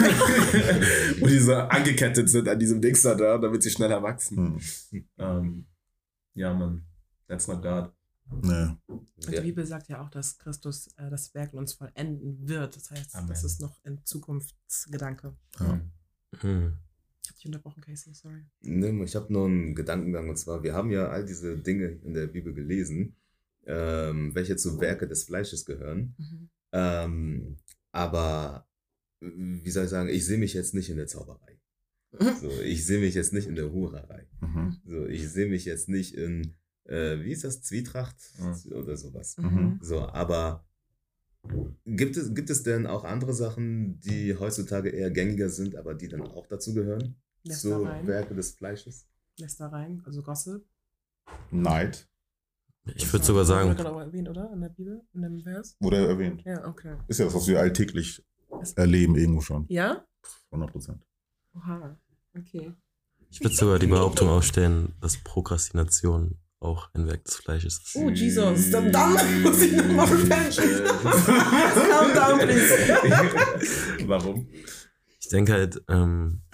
wo die so angekettet sind an diesem Dings da, da, damit sie schneller wachsen? Mhm. Ähm, ja, Mann. That's not God. Ne. Und die Ja. Bibel sagt ja auch, dass Christus äh, das Werk in uns vollenden wird. Das heißt, Amen. das ist noch ein Zukunftsgedanke. Ja. Mhm. Ich habe dich unterbrochen, Casey, sorry. Nee, ich habe nur einen Gedankengang, und zwar, wir haben ja all diese Dinge in der Bibel gelesen, ähm, welche zu Werke des Fleisches gehören. Mhm. Ähm, aber, wie soll ich sagen, ich sehe mich jetzt nicht in der Zauberei. So, ich sehe mich jetzt nicht in der Hurerei. Mhm. So, ich sehe mich jetzt nicht in, äh, wie ist das, Zwietracht Mhm. oder sowas. Mhm. So, aber gibt es, gibt es denn auch andere Sachen, die heutzutage eher gängiger sind, aber die dann auch dazu gehören? Lässt Zu da rein. Werke des Fleisches? Lässt da rein, also Gossip. Neid Ich würde sogar sagen, Wurde gerade auch erwähnt, oder? In der Bibel, in dem Vers? wurde er erwähnt. Ja, okay. Ist ja das, was wir alltäglich Es- erleben irgendwo schon. Ja? hundert Prozent. Oha, okay. ich würde sogar die Behauptung aufstellen, dass Prokrastination auch ein Werk des Fleisches ist. Oh, Jesus, dann, dann muss ich nochmal repenten. Calm down, please. Warum? Ich denke halt, ähm,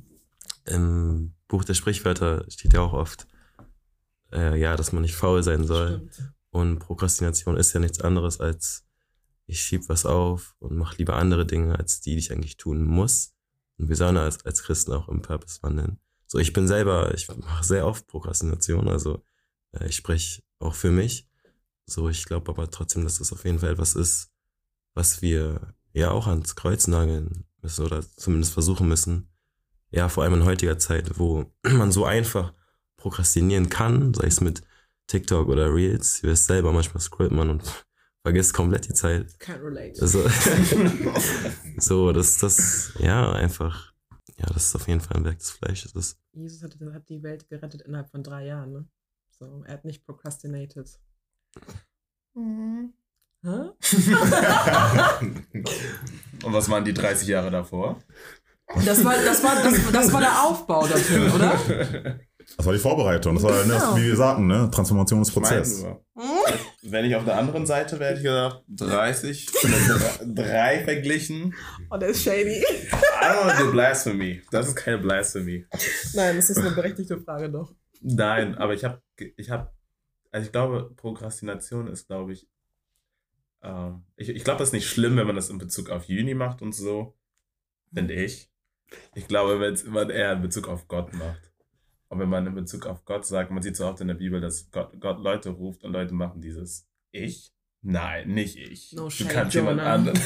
im Buch der Sprichwörter steht ja auch oft, äh, ja, dass man nicht faul sein soll. Stimmt. Und Prokrastination ist ja nichts anderes als, ich schieb was auf und mache lieber andere Dinge, als die, die ich eigentlich tun muss. Und wir sollen als, als Christen auch im Purpose wandeln. So, ich bin selber, ich mache sehr oft Prokrastination, also äh, ich spreche auch für mich. So, ich glaube aber trotzdem, dass das auf jeden Fall etwas ist, was wir ja auch ans Kreuz nageln müssen oder zumindest versuchen müssen. Ja, vor allem in heutiger Zeit, wo man so einfach prokrastinieren kann, sei es mit TikTok oder Reels. Ihr wisst selber, manchmal scrollt man und vergisst komplett die Zeit. Can't relate. Also, so, dass das, ja, einfach, ja, das ist auf jeden Fall ein Werk des Fleisches ist. Jesus hat, hat die Welt gerettet innerhalb von drei Jahren, ne? So, er hat nicht procrastinated. Mhm. Hä? Und was waren die dreißig Jahre davor? Das war, das, war, das, das war der Aufbau dafür, oder? Das war die Vorbereitung. Das war, ne, Genau. wie wir sagten, ne? Transformationsprozess. Mein nur. Wenn ich auf der anderen Seite wäre, hätte ich gedacht, dreißig mit drei verglichen. Oh, der ist shady. I don't want to do blasphemy. Das ist keine Blasphemy. Nein, das ist eine berechtigte Frage doch. Nein, aber ich habe, ich habe, also ich glaube, Prokrastination ist, glaube ich, ähm, ich, ich glaube, das ist nicht schlimm, wenn man das in Bezug auf Juni macht und so, finde ich. Ich glaube, wenn es immer eher in Bezug auf Gott macht. Und wenn man in Bezug auf Gott sagt, man sieht so oft in der Bibel, dass Gott, Gott Leute ruft und Leute machen dieses Ich? Nein, nicht ich. No du shade, kannst jemand Jonah. anderen.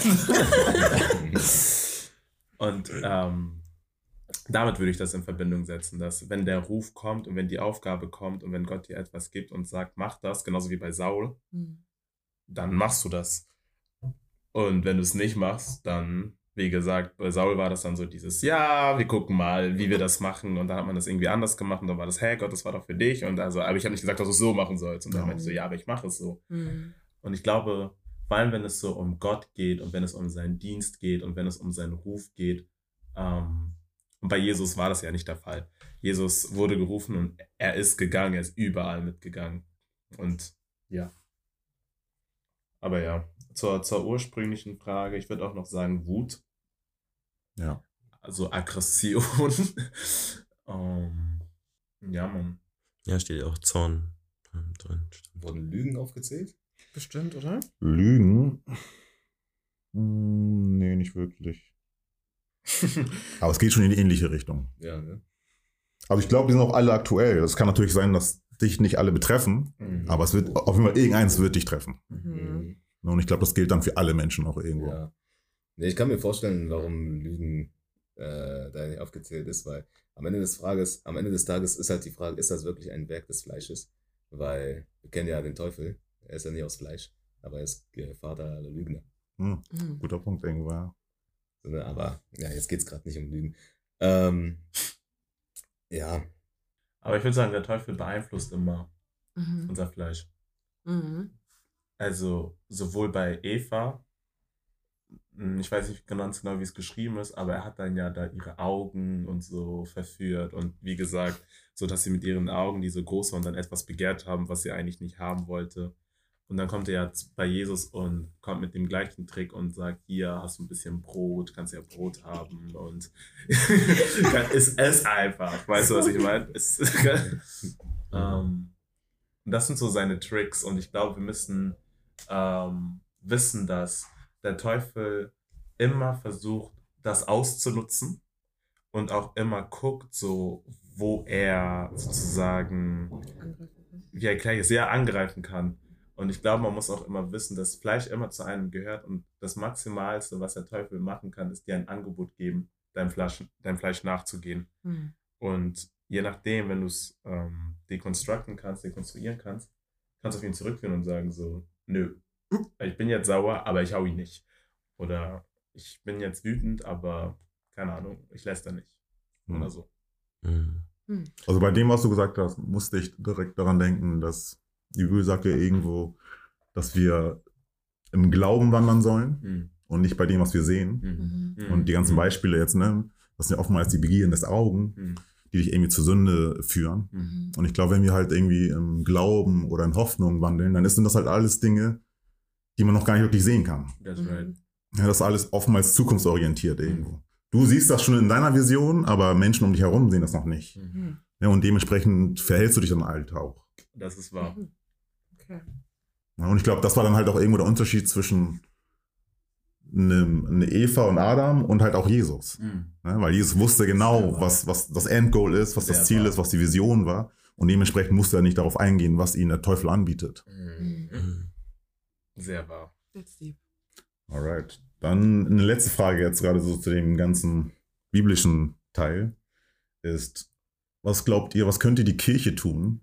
Und ähm, damit würde ich das in Verbindung setzen, dass wenn der Ruf kommt und wenn die Aufgabe kommt und wenn Gott dir etwas gibt und sagt, mach das, genauso wie bei Saul, Hm. dann machst du das. Und wenn du es nicht machst, dann wie gesagt, bei Saul war das dann so dieses, ja, wir gucken mal, wie wir das machen. Und dann hat man das irgendwie anders gemacht und dann war das, hey Gott, das war doch für dich. Und also, aber ich habe nicht gesagt, dass du es so machen sollst. Und dann Ja. meinte ich so, ja, aber ich mache es so. Mhm. Und ich glaube, vor allem wenn es so um Gott geht und wenn es um seinen Dienst geht und wenn es um seinen Ruf geht, ähm, und bei Jesus war das ja nicht der Fall. Jesus wurde gerufen und er ist gegangen, er ist überall mitgegangen. Und ja. Aber ja, zur, zur ursprünglichen Frage, ich würde auch noch sagen Wut, Ja. also Aggression. ähm, ja, man. Ja, steht ja auch Zorn ähm, drin. Stimmt. Wurden Lügen aufgezählt? Bestimmt, oder? Lügen? Hm, nee, nicht wirklich. Aber es geht schon in die ähnliche Richtung. Ja, ne? Also ich glaube, die sind auch alle aktuell. Es kann natürlich sein, dass dich nicht alle betreffen, Mhm. aber es wird auf jeden Fall irgendeins wird dich treffen. Mhm. Und ich glaube, das gilt dann für alle Menschen auch irgendwo. Ja. Nee, ich kann mir vorstellen, warum Lügen äh, da nicht aufgezählt ist, weil am Ende des Frages, am Ende des Tages ist halt die Frage, ist das wirklich ein Werk des Fleisches? Weil wir kennen ja den Teufel, er ist ja nicht aus Fleisch, aber er ist äh, Vater aller Lügner. Hm, Mhm. guter Punkt irgendwo, ja. So, ne, aber ja, jetzt geht es gerade nicht um Lügen. Ähm, ja, Aber ich würde sagen, der Teufel beeinflusst immer Mhm. unser Fleisch. Mhm. Also sowohl bei Eva, mh, ich weiß nicht ganz genau, wie es geschrieben ist, aber er hat dann ja da ihre Augen und so verführt und wie gesagt, so dass sie mit ihren Augen, die so groß waren, dann etwas begehrt haben, was sie eigentlich nicht haben wollte. Und dann kommt er ja z- bei Jesus und kommt mit dem gleichen Trick und sagt, hier hast du ein bisschen Brot, kannst ja Brot haben und es ist einfach, weißt du, was ich meine? Es, ähm, und das sind so seine Tricks und ich glaube, wir müssen ähm, wissen, dass der Teufel immer versucht, das auszunutzen und auch immer guckt, so wo er sozusagen, Angriffen. wie erkläre ich es, sehr angreifen kann. Und ich glaube, man muss auch immer wissen, dass Fleisch immer zu einem gehört und das Maximalste, was der Teufel machen kann, ist dir ein Angebot geben, deinem Fleisch, deinem Fleisch nachzugehen. Mhm. Und je nachdem, wenn du es ähm, dekonstructen kannst, dekonstruieren kannst, kannst du auf ihn zurückführen und sagen so, nö, ich bin jetzt sauer, aber ich hau ihn nicht. Oder ich bin jetzt wütend, aber keine Ahnung, ich lässt er nicht. Hm. Oder so. Mhm. Mhm. Also bei dem, was du gesagt hast, musste ich direkt daran denken, dass die Bibel sagt ja irgendwo, dass wir im Glauben wandern sollen Mhm. und nicht bei dem, was wir sehen. Mhm. Mhm. Und die ganzen Beispiele jetzt, ne, das sind ja oftmals die Begierden des Augen, Mhm. die dich irgendwie zur Sünde führen. Mhm. Und ich glaube, wenn wir halt irgendwie im Glauben oder in Hoffnung wandeln, dann sind das halt alles Dinge, die man noch gar nicht wirklich sehen kann. That's right. Mhm. Ja, das ist alles oftmals zukunftsorientiert irgendwo. Du siehst das schon in deiner Vision, aber Menschen um dich herum sehen das noch nicht. Mhm. Mhm. Ja, und dementsprechend verhältst du dich dann halt auch. Das ist wahr. Mhm. Okay. Ja, und ich glaube, das war dann halt auch irgendwo der Unterschied zwischen einem, eine Eva und Adam und halt auch Jesus. Mhm. Ne? Weil Jesus wusste genau, was, was das Endgoal ist, was Sehr das Ziel wahr. ist, was die Vision war. Und dementsprechend musste er nicht darauf eingehen, was ihnen der Teufel anbietet. Mhm. Mhm. Sehr wahr. That's deep. Alright. Dann eine letzte Frage jetzt gerade so zu dem ganzen biblischen Teil ist, was glaubt ihr, was könnte die Kirche tun?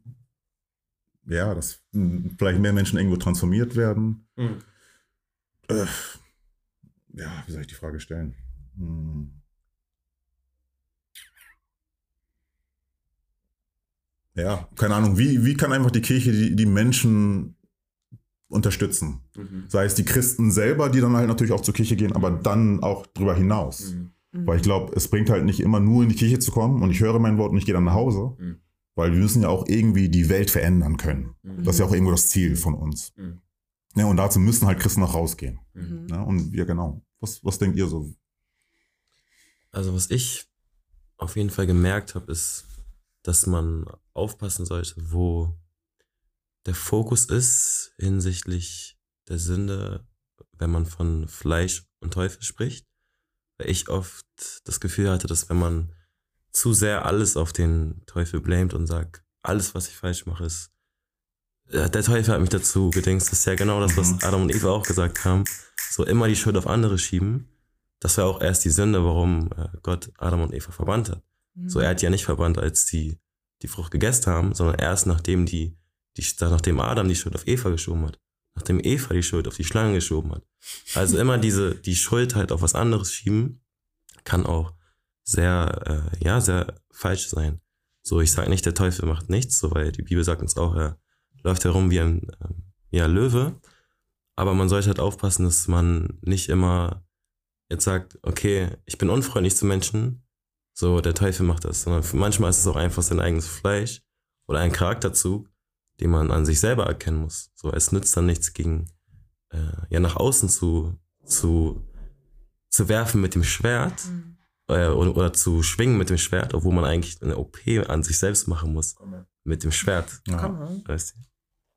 Ja, dass mh, vielleicht mehr Menschen irgendwo transformiert werden. Mhm. Äh, ja, wie soll ich die Frage stellen? Hm. Ja, keine Ahnung. Wie, wie kann einfach die Kirche die, die Menschen unterstützen? Mhm. Sei es die Christen selber, die dann halt natürlich auch zur Kirche gehen, aber dann auch drüber hinaus. Mhm. Mhm. Weil ich glaube, es bringt halt nicht immer nur in die Kirche zu kommen und ich höre mein Wort und ich gehe dann nach Hause. Mhm. Weil wir müssen ja auch irgendwie die Welt verändern können. Mhm. Das ist ja auch irgendwo das Ziel von uns. Mhm. Ja, und dazu müssen halt Christen auch rausgehen. Mhm. Ja, und ja, genau. Was, was denkt ihr so? Also was ich auf jeden Fall gemerkt habe, ist, dass man aufpassen sollte, wo der Fokus ist hinsichtlich der Sünde, wenn man von Fleisch und Teufel spricht. Weil ich oft das Gefühl hatte, dass wenn man zu sehr alles auf den Teufel blamet und sagt, alles, was ich falsch mache, ist, ja, der Teufel hat mich dazu gedingst. Das ist ja genau das, was Mhm. Adam und Eva auch gesagt haben. So immer die Schuld auf andere schieben. Das war auch erst die Sünde, warum äh, Gott Adam und Eva verbannt hat. Mhm. So, er hat die ja nicht verbannt, als die die Frucht gegessen haben, sondern erst nachdem die, die nachdem Adam die Schuld auf Eva geschoben hat. nachdem Eva die Schuld auf die Schlange geschoben hat. Also immer diese, die Schuld halt auf was anderes schieben, kann auch sehr, äh, ja, sehr falsch sein. So, ich sage nicht, der Teufel macht nichts, so, weil die Bibel sagt uns auch, er läuft herum wie ein ähm, ja, Löwe. Aber man sollte halt aufpassen, dass man nicht immer jetzt sagt, okay, ich bin unfreundlich zu Menschen, so, der Teufel macht das. Sondern manchmal ist es auch einfach sein eigenes Fleisch oder ein Charakterzug, den man an sich selber erkennen muss. So, es nützt dann nichts gegen, äh, ja, nach außen zu, zu, zu werfen mit dem Schwert, Mhm. äh, oder, oder zu schwingen mit dem Schwert, obwohl man eigentlich eine O P an sich selbst machen muss. Mit dem Schwert. Ja. Komm mal. Weißt du?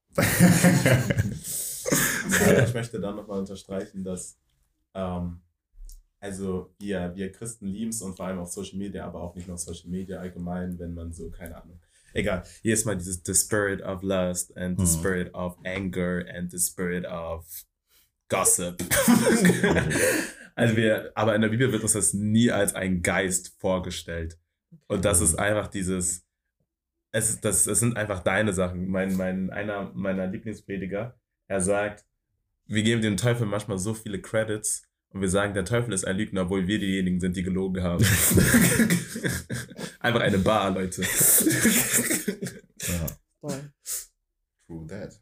Ja, ich möchte dann nochmal unterstreichen, dass ähm, also wir, wir Christen lieben es und vor allem auf Social Media, aber auch nicht nur auf Social Media allgemein, wenn man so, keine Ahnung, egal, jedes Mal dieses the spirit of lust and the Mhm. spirit of anger and the spirit of gossip. Also wir, aber in der Bibel wird uns das nie als ein Geist vorgestellt. Und das ist einfach dieses, es, das, es sind einfach deine Sachen. Mein, mein, einer meiner Lieblingsprediger, er sagt, wir geben dem Teufel manchmal so viele Credits und wir sagen, der Teufel ist ein Lügner, obwohl wir diejenigen sind, die gelogen haben. Einfach eine Bar, Leute. Ja. Voll. True that.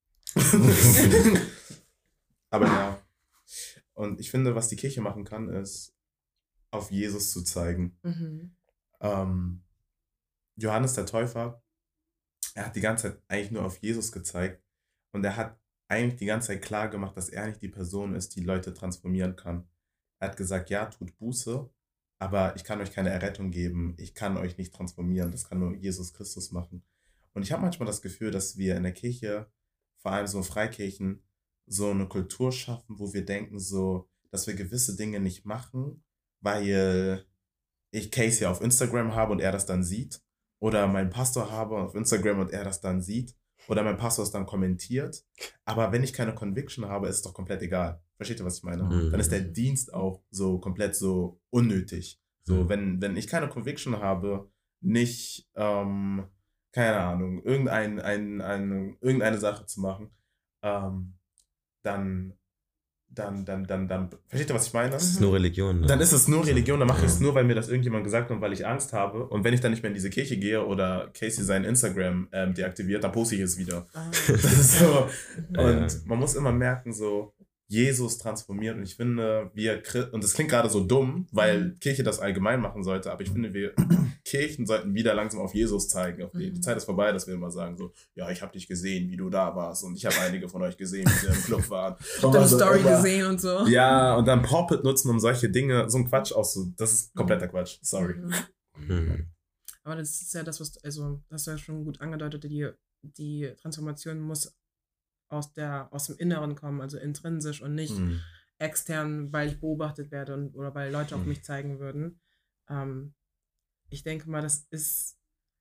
Aber ja. Und ich finde, was die Kirche machen kann, ist, auf Jesus zu zeigen. Mhm. Ähm, Johannes der Täufer, er hat die ganze Zeit eigentlich nur auf Jesus gezeigt und er hat eigentlich die ganze Zeit klar gemacht, dass er nicht die Person ist, die Leute transformieren kann. Er hat gesagt, ja, tut Buße, aber ich kann euch keine Errettung geben, ich kann euch nicht transformieren, das kann nur Jesus Christus machen. Und ich habe manchmal das Gefühl, dass wir in der Kirche, vor allem so in Freikirchen, so eine Kultur schaffen, wo wir denken so, dass wir gewisse Dinge nicht machen, weil ich Casey auf Instagram habe und er das dann sieht, oder meinen Pastor habe auf Instagram und er das dann sieht, oder mein Pastor es dann kommentiert. Aber wenn ich keine Conviction habe, ist es doch komplett egal. Versteht ihr, was ich meine? Mhm. Dann ist der Dienst auch so komplett so unnötig. So, Mhm. wenn, wenn ich keine Conviction habe, nicht, ähm, keine Ahnung, irgendein, ein, ein, irgendeine Sache zu machen, ähm, dann, dann, dann, dann, dann, versteht ihr, was ich meine? Das ist nur Religion. Ne? Dann ist es nur Religion, dann mache ich es Ja. nur, weil mir das irgendjemand gesagt hat und weil ich Angst habe. Und wenn ich dann nicht mehr in diese Kirche gehe oder Casey sein Instagram ähm, deaktiviert, dann poste ich es wieder. Ah. Das ist so. Mhm. Und Ja. man muss immer merken, so, Jesus transformiert. Und ich finde, wir, Chri- und das klingt gerade so dumm, weil Mhm. Kirche das allgemein machen sollte, aber ich finde, wir Kirchen sollten wieder langsam auf Jesus zeigen. Auf die, die Mhm. Zeit ist vorbei, dass wir immer sagen, so, ja, ich habe dich gesehen, wie du da warst. Und ich habe einige von euch gesehen, wie sie im Club waren. Ich hab deine Story gesehen und so. Ja, und dann Pulpit nutzen, um solche Dinge, so ein Quatsch auszu... Das ist kompletter Quatsch, sorry. Mhm. Mhm. Aber das ist ja das, was, also, das hast du ja schon gut angedeutet, die, die Transformation muss aus, der, aus dem Inneren kommen, also intrinsisch und nicht Mhm. extern, weil ich beobachtet werde und, oder weil Leute auf Mhm. mich zeigen würden. Ähm, ich denke mal, das ist,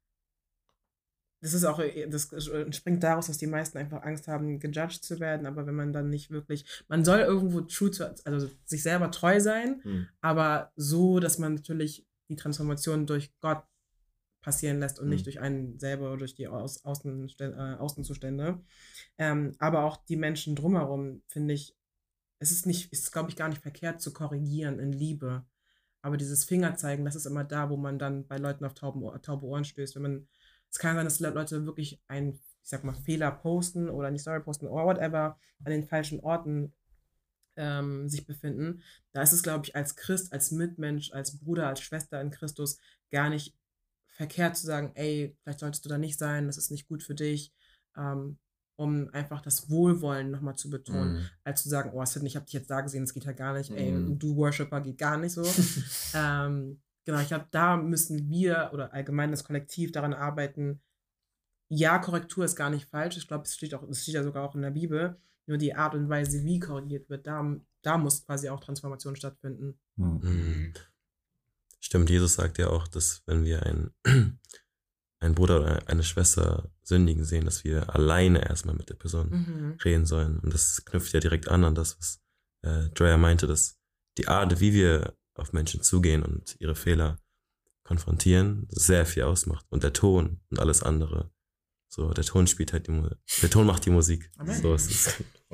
das ist auch, das entspringt daraus, dass die meisten einfach Angst haben, gejudged zu werden, aber wenn man dann nicht wirklich, man soll irgendwo true zu, also sich selber treu sein, Mhm. aber so, dass man natürlich die Transformation durch Gott passieren lässt und Mhm. nicht durch einen selber oder durch die Aus, Außenste- äh, Außenzustände. Ähm, aber auch die Menschen drumherum, finde ich, es ist nicht, ist glaube ich gar nicht verkehrt zu korrigieren in Liebe. Aber dieses Fingerzeigen, das ist immer da, wo man dann bei Leuten auf tauben, Ohr- taube Ohren stößt. Wenn man, es kann sein, dass Le- Leute wirklich einen, ich sag mal, Fehler posten oder nicht Story posten oder whatever, an den falschen Orten ähm, sich befinden. Da ist es, glaube ich, als Christ, als Mitmensch, als Bruder, als Schwester in Christus gar nicht verkehrt zu sagen, ey, vielleicht solltest du da nicht sein, das ist nicht gut für dich, ähm, um einfach das Wohlwollen nochmal zu betonen, Mhm. als zu sagen, oh, Sidney, ich habe dich jetzt da gesehen, das geht ja gar nicht, ey, Mhm. du Worshipper, geht gar nicht so. ähm, genau, ich glaube, da müssen wir oder allgemein das Kollektiv daran arbeiten, ja, Korrektur ist gar nicht falsch, ich glaube, es steht auch, es steht ja sogar auch in der Bibel, nur die Art und Weise, wie korrigiert wird, da, da muss quasi auch Transformation stattfinden. Hm. Mhm. Stimmt, Jesus sagt ja auch, dass wenn wir einen, einen Bruder oder eine Schwester sündigen sehen, dass wir alleine erstmal mit der Person Mhm. reden sollen. Und das knüpft ja direkt an an das, was äh, Dreyer meinte, dass die Art, wie wir auf Menschen zugehen und ihre Fehler konfrontieren, sehr viel ausmacht. Und der Ton und alles andere. So, der Ton spielt halt die Musik. Der Ton macht die Musik. Amen. So ist es.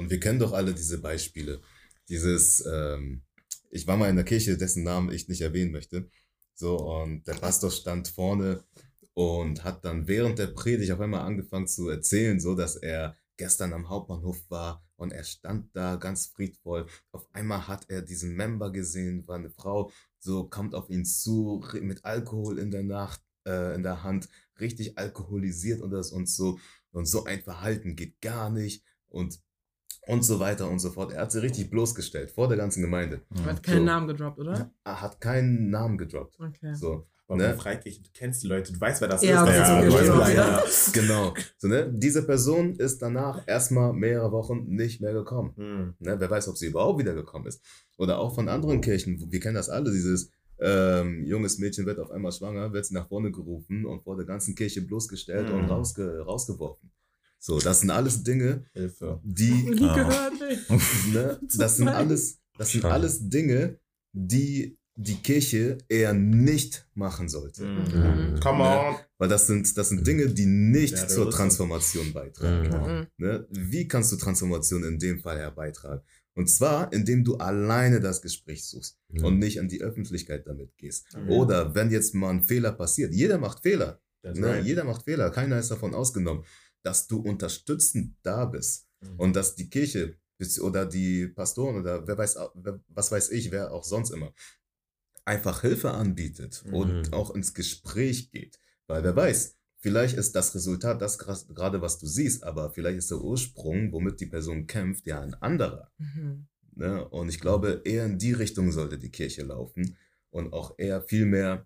Und wir kennen doch alle diese Beispiele. Dieses, ähm, ich war mal in der Kirche, dessen Namen ich nicht erwähnen möchte. So, und der Pastor stand vorne und hat dann während der Predigt auf einmal angefangen zu erzählen, so dass er gestern am Hauptbahnhof war und er stand da ganz friedvoll. Auf einmal hat er diesen Member gesehen, war eine Frau, so kommt auf ihn zu, mit Alkohol in der Nacht, äh, in der Hand, richtig alkoholisiert und das und so. Und so ein Verhalten geht gar nicht und, und so weiter und so fort. Er hat sie richtig bloßgestellt vor der ganzen Gemeinde. Er hat keinen So. Namen gedroppt, oder? Er hat keinen Namen gedroppt. Okay. So. Aber Ne? bei Freikirche, du kennst die Leute, du weißt, wer das Ja, ist. okay, Ja, so du verstehe weißt, ich wer- wieder. ja. Genau. So, ne? Diese Person ist danach erstmal mehrere Wochen nicht mehr gekommen. Hm. Ne? Wer weiß, ob sie überhaupt wiedergekommen ist. Oder auch von anderen Kirchen, wir kennen das alle, dieses ähm, junges Mädchen wird auf einmal schwanger, wird sie nach vorne gerufen und vor der ganzen Kirche bloßgestellt Mhm. und rausge rausgeworfen. So, das sind alles Dinge, Hilfe. die, Nie Ah. gehört, ey. ne? Das sind Nein. alles, das sind Schade. alles Dinge, die die Kirche eher nicht machen sollte. Mhm. Mhm. Come on. Weil das sind, das sind Dinge, die nicht Ja, zur das ist- Transformation beitragen. Mhm. Mhm. Ne? Wie kannst du Transformation in dem Fall herbeitragen? Und zwar, indem du alleine das Gespräch suchst Mhm. und nicht an die Öffentlichkeit damit gehst. Mhm. Oder wenn jetzt mal ein Fehler passiert, jeder macht Fehler. That's Ne? right. Jeder macht Fehler, keiner ist davon ausgenommen, dass du unterstützend da bist Mhm. und dass die Kirche bis- oder die Pastoren oder wer weiß, wer, was weiß ich, wer auch sonst immer, einfach Hilfe anbietet Mhm. und auch ins Gespräch geht. Weil wer weiß, vielleicht ist das Resultat das gra- gerade, was du siehst, aber vielleicht ist der Ursprung, womit die Person kämpft, ja ein anderer. Mhm. Ne? Und ich glaube, eher in die Richtung sollte die Kirche laufen und auch eher viel mehr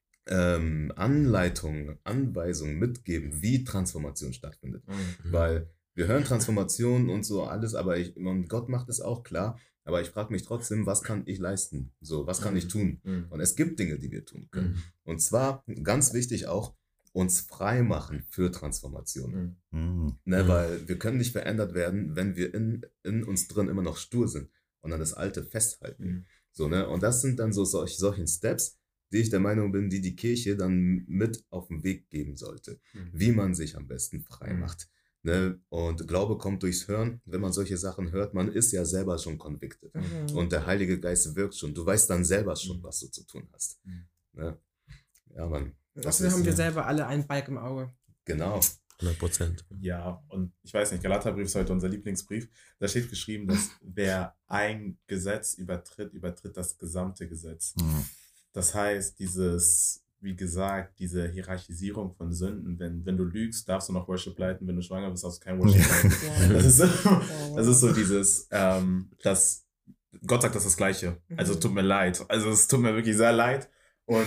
ähm, Anleitungen, Anweisungen mitgeben, wie Transformation stattfindet. Mhm. Weil wir hören Transformation und so alles, aber ich, und Gott macht es auch klar, aber ich frage mich trotzdem, was kann ich leisten? So, was kann ich tun? Mhm. Und es gibt Dinge, die wir tun können. Mhm. Und zwar, ganz wichtig auch, uns frei machen für Transformation. Mhm. Mhm. Ne, Mhm. weil wir können nicht verändert werden, wenn wir in, in uns drin immer noch stur sind und an das Alte festhalten. Mhm. So, ne? Und das sind dann so solch, solchen Steps, die ich der Meinung bin, die die Kirche dann mit auf den Weg geben sollte, Mhm. wie man sich am besten frei Mhm. macht. Ne? Und Glaube kommt durchs Hören. Wenn man solche Sachen hört, man ist ja selber schon convicted. Mhm. Und der Heilige Geist wirkt schon. Du weißt dann selber schon, Mhm. was du zu tun hast. Mhm. Ne? Ja, Mann. Das Außerdem ist, haben wir ja, selber alle einen Balk im Auge. genau. hundert Prozent. Ja, und ich weiß nicht, Galaterbrief ist heute unser Lieblingsbrief. Da steht geschrieben, dass wer ein Gesetz übertritt, übertritt das gesamte Gesetz. Mhm. Das heißt, dieses, wie gesagt, diese Hierarchisierung von Sünden, wenn, wenn du lügst, darfst du noch Worship leiten, wenn du schwanger bist, darfst du kein Worship leiten. Ja. Das ist so, wow. das ist so dieses, ähm, das, Gott sagt das das Gleiche. Also Mhm. tut mir leid. Also es tut mir wirklich sehr leid. Und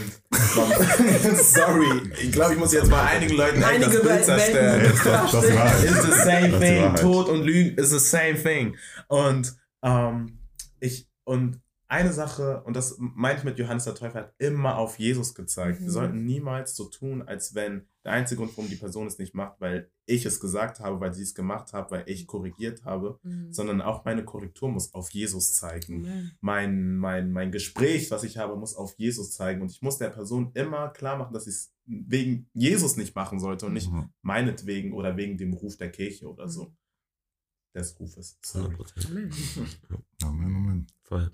sorry, ich glaube, ich muss jetzt mal einigen Leuten echt Einige das Bild Welten- zerstören. Welten- Das ist die Wahrheit. It's the same Das ist die thing. Wahrheit. Tod und Lügen is the same thing. Und ähm, ich und eine Sache, und das meine ich mit Johannes der Täufer, hat immer auf Jesus gezeigt. Mhm. Wir sollten niemals so tun, als wenn der einzige Grund, warum die Person es nicht macht, weil ich es gesagt habe, weil sie es gemacht hat, weil ich korrigiert habe, Mhm. sondern auch meine Korrektur muss auf Jesus zeigen. Amen. Mein, mein, mein Gespräch, was ich habe, muss auf Jesus zeigen. Und ich muss der Person immer klar machen, dass ich es wegen Jesus nicht machen sollte und nicht Mhm. meinetwegen oder wegen dem Ruf der Kirche oder so. Des Rufes. Sorry. hundert Prozent. Amen. Amen, Amen. Voll.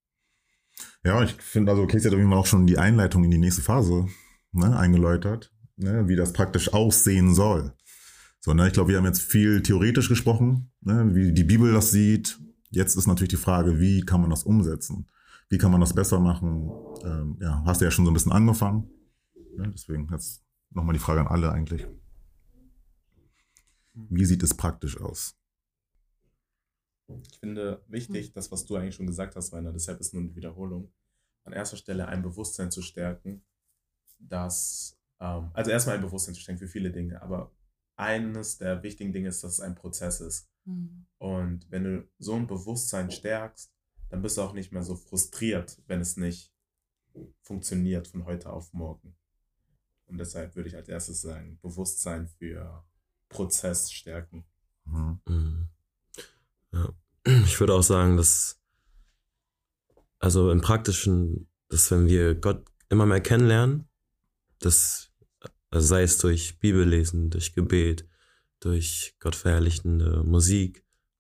Ja, ich finde, also Casey hat auf jeden Fall auch schon die Einleitung in die nächste Phase ne, eingeläutert, ne, wie das praktisch aussehen soll. So, ne, ich glaube, wir haben jetzt viel theoretisch gesprochen, ne, wie die Bibel das sieht. Jetzt ist natürlich die Frage, wie kann man das umsetzen? Wie kann man das besser machen? Ähm, ja, hast du ja schon so ein bisschen angefangen. Ne, deswegen jetzt nochmal die Frage an alle eigentlich. Wie sieht es praktisch aus? Ich finde wichtig, das, was du eigentlich schon gesagt hast, Rainer, deshalb ist nur eine Wiederholung, an erster Stelle ein Bewusstsein zu stärken, dass, ähm, also erstmal ein Bewusstsein zu stärken für viele Dinge, aber eines der wichtigen Dinge ist, dass es ein Prozess ist. Mhm. Und wenn du so ein Bewusstsein stärkst, dann bist du auch nicht mehr so frustriert, wenn es nicht funktioniert von heute auf morgen. Und deshalb würde ich als erstes sagen, Bewusstsein für Prozess stärken. Mhm. Mhm. Ja. Ich würde auch sagen, dass, also im Praktischen, dass wenn wir Gott immer mehr kennenlernen, dass, also sei es durch Bibellesen, durch Gebet, durch gottverherrlichende Musik,